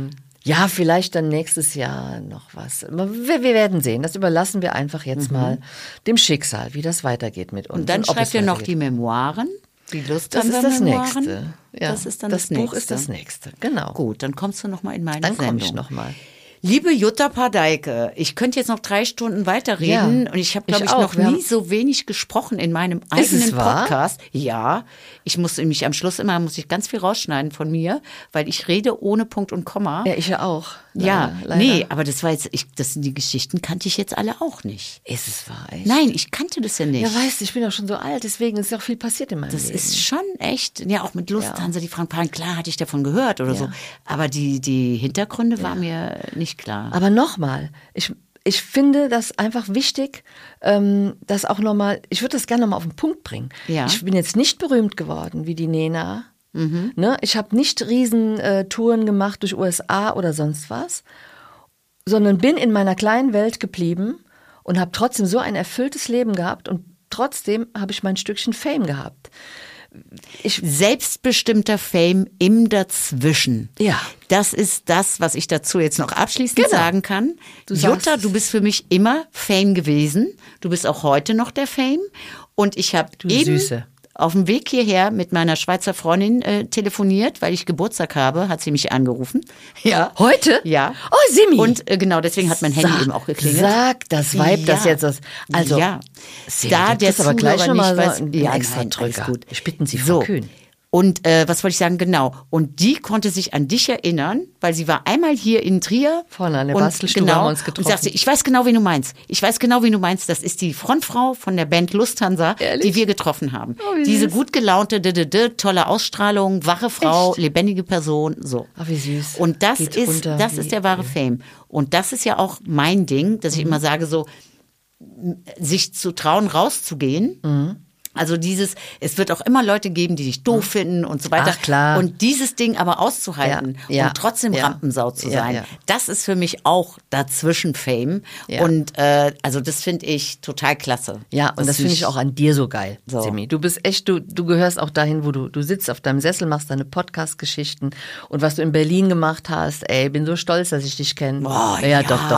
ja, vielleicht dann nächstes Jahr noch was. Wir werden sehen. Das überlassen wir einfach jetzt mal dem Schicksal, wie das weitergeht mit uns. Und dann ob schreibt es ihr noch weitergeht. die Memoiren. Die Lust Das an ist der das Memoiren. Nächste. Ja. Das ist dann das das Buch Nächste. ist das Nächste, genau. Gut, dann kommst du noch mal in meine Dann komme Sendung. ich noch mal. Liebe Jutta Pardeike, ich könnte jetzt noch 3 Stunden weiterreden Ja, und ich habe, ich glaube ich, auch. noch Wir nie haben- so wenig gesprochen in meinem Ist es eigenen wahr? Podcast. Ja, ich musste mich am Schluss muss ich ganz viel rausschneiden von mir, weil ich rede ohne Punkt und Komma. Ja, ich ja auch. Ja, leider. nee, aber das war jetzt, die Geschichten kannte ich jetzt alle auch nicht. Ist es wahr, echt? Nein, ich kannte das ja nicht. Ja, weißt du, ich bin auch schon so alt, deswegen ist ja auch viel passiert in meinem Das Leben. ist schon echt, ja, auch mit Lufthansa, die Frank Paaren, klar hatte ich davon gehört oder so. Aber die Hintergründe waren mir nicht klar. Aber nochmal, ich finde das einfach wichtig, das auch nochmal, ich würde das gerne nochmal auf den Punkt bringen. Ja. Ich bin jetzt nicht berühmt geworden wie die Nena. Ne? Ich habe nicht Riesentouren gemacht durch USA oder sonst was, sondern bin in meiner kleinen Welt geblieben und habe trotzdem so ein erfülltes Leben gehabt und trotzdem habe ich mein Stückchen Fame gehabt. Selbstbestimmter Fame im Dazwischen. Ja. Das ist das, was ich dazu jetzt noch abschließend sagen kann. sagst Jutta, es. du bist für mich immer Fame gewesen. Du bist auch heute noch der Fame. Und ich habe eben Süße. auf dem Weg hierher mit meiner Schweizer Freundin telefoniert, weil ich Geburtstag habe, hat sie mich angerufen. Ja. Heute? Ja. Oh, Simi. Und genau, deswegen hat mein Handy eben auch geklingelt. Sag das Weib das Ja. jetzt aus. Also, ja. Simi, Da du der bist aber gleich Zuhörer schon mal nicht so weiß, ein ja, extra nein, alles Drücker. gut. Ich bitten Sie, So. Frau Kühn. Und was wollte ich sagen? Genau. Und die konnte sich an dich erinnern, weil sie war einmal hier in Trier. Vorne an der Bastelstube haben wir uns getroffen. Und sagte, ich weiß genau, wen du meinst. Ich weiß genau, wen du meinst. Das ist die Frontfrau von der Band Lufthansa, die wir getroffen haben. Oh, diese gut gelaunte, tolle Ausstrahlung, wache Frau, lebendige Person, so. Ach, wie süß. Und das ist der wahre Fame. Und das ist ja auch mein Ding, dass ich immer sage, so, sich zu trauen, rauszugehen. Also es wird auch immer Leute geben, die dich doof finden und so weiter. Ach, klar. Und dieses Ding aber auszuhalten und trotzdem Rampensau zu sein, das ist für mich auch dazwischen Fame. Ja. Und also das finde ich total klasse. Ja, und das finde ich auch an dir so geil, Simi. Du bist echt, du gehörst auch dahin, wo du sitzt auf deinem Sessel, machst deine Podcast-Geschichten und was du in Berlin gemacht hast, bin so stolz, dass ich dich kenne. Ja, doch.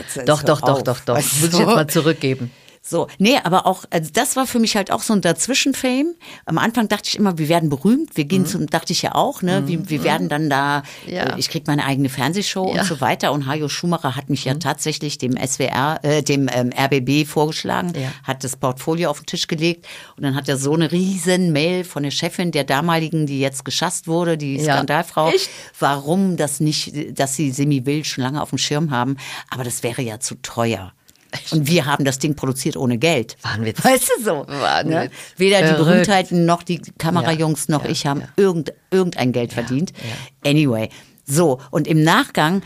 Doch. Muss ich jetzt mal zurückgeben. So, nee, aber auch, also das war für mich halt auch so ein Dazwischen-Fame. Am Anfang dachte ich immer, wir werden berühmt. Wir gehen dachte ich ja auch, ne, wir werden dann da, ich krieg meine eigene Fernsehshow und so weiter. Und Hajo Schumacher hat mich ja tatsächlich dem dem RBB vorgeschlagen, hat das Portfolio auf den Tisch gelegt und dann hat er so eine riesen Mail von der Chefin der damaligen, die jetzt geschasst wurde, die Skandalfrau, warum das nicht, dass sie Simi Will schon lange auf dem Schirm haben. Aber das wäre ja zu teuer. Und wir haben das Ding produziert ohne Geld. Wahnwitz. Weißt du so? Wahnwitz. Weder die Berühmtheiten noch die Kamerajungs noch ich haben irgendein Geld verdient. Anyway. So. Und im Nachgang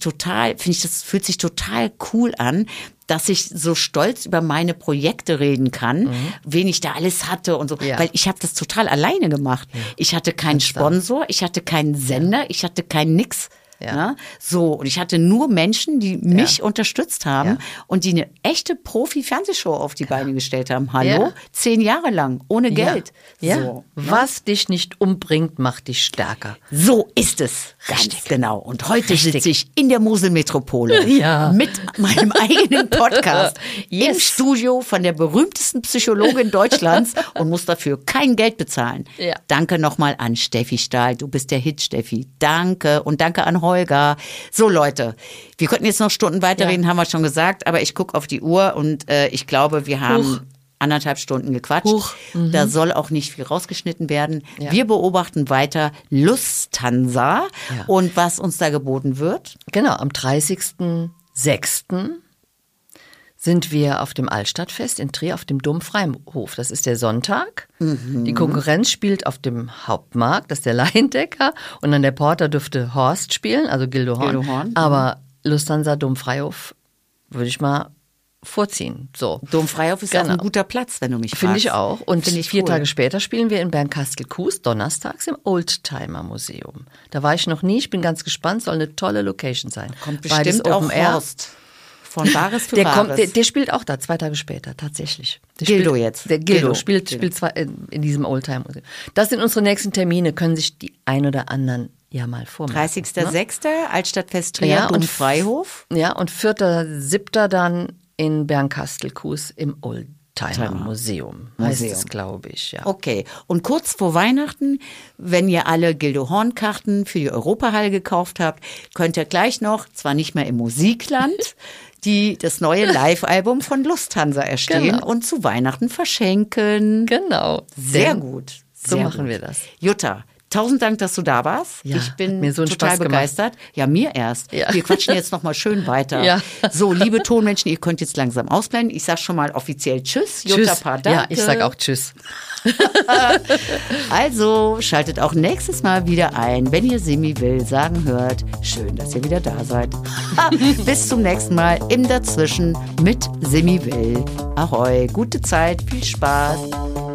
fühlt sich total cool an, dass ich so stolz über meine Projekte reden kann, wen ich da alles hatte und so. Weil ich habe das total alleine gemacht. Ich hatte keinen Sponsor, ich hatte keinen Sender, ich hatte kein nix. Ja. So, und ich hatte nur Menschen, die mich unterstützt haben und die eine echte Profi-Fernsehshow auf die Beine gestellt haben. Hallo? 10 Jahre lang, ohne Geld. Ja. So, was dich nicht umbringt, macht dich stärker. So ist es. Ganz genau. Und heute sitze ich in der Moselmetropole mit meinem eigenen Podcast im Studio von der berühmtesten Psychologin Deutschlands und muss dafür kein Geld bezahlen. Ja. Danke nochmal an Steffi Stahl. Du bist der Hit, Steffi. Danke. Und danke an Holger. So, Leute, wir könnten jetzt noch Stunden weiterreden, haben wir schon gesagt, aber ich gucke auf die Uhr und ich glaube, wir haben 1,5 Stunden gequatscht. Da soll auch nicht viel rausgeschnitten werden. Ja. Wir beobachten weiter Lufthansa und was uns da geboten wird. Genau, am 30.06. sind wir auf dem Altstadtfest in Trier auf dem Domfreihof. Das ist der Sonntag. Die Konkurrenz spielt auf dem Hauptmarkt, das ist der Laiendecker. Und an der Porta dürfte Horst spielen, also Gildo Horn. Aber Lufthansa Domfreihof würde ich mal vorziehen. So. Domfreihof ist auch ein guter Platz, wenn du mich fragst. Finde ich auch. Und 4 Tage später spielen wir in Bernkastel-Kues, donnerstags im Oldtimer-Museum. Da war ich noch nie, ich bin ganz gespannt, soll eine tolle Location sein. Kommt bestimmt auch Horst. Von Bares für Bares. Der spielt auch da, 2 Tage später, tatsächlich. Der Gildo spielt in diesem Oldtimer-Museum. Das sind unsere nächsten Termine, können sich die ein oder anderen ja mal vormerken. 30.06. Altstadtfest Trier, Domfreihof. Ja, und 4.07. dann in Bernkastel-Kues im Oldtimer-Museum. Heißt es, glaube ich, ja. Okay. Und kurz vor Weihnachten, wenn ihr alle Gildo Horn-Karten für die Europahalle gekauft habt, könnt ihr gleich noch, zwar nicht mehr im Musikland, das neue Live-Album von Lufthansa erstehen und zu Weihnachten verschenken. Genau. Sehr gut. So machen wir das. Jutta, 1000 Dank, dass du da warst. Ja, ich bin mir so total begeistert. Ja, mir erst. Ja. Wir quatschen jetzt noch mal schön weiter. Ja. So, liebe Tonmenschen, ihr könnt jetzt langsam ausblenden. Ich sag schon mal offiziell Tschüss. Jutta Paar, ja, ich sag auch Tschüss. Also, schaltet auch nächstes Mal wieder ein, wenn ihr Simi Will sagen hört. Schön, dass ihr wieder da seid. Bis zum nächsten Mal im Dazwischen mit Simi Will. Ahoi, gute Zeit, viel Spaß.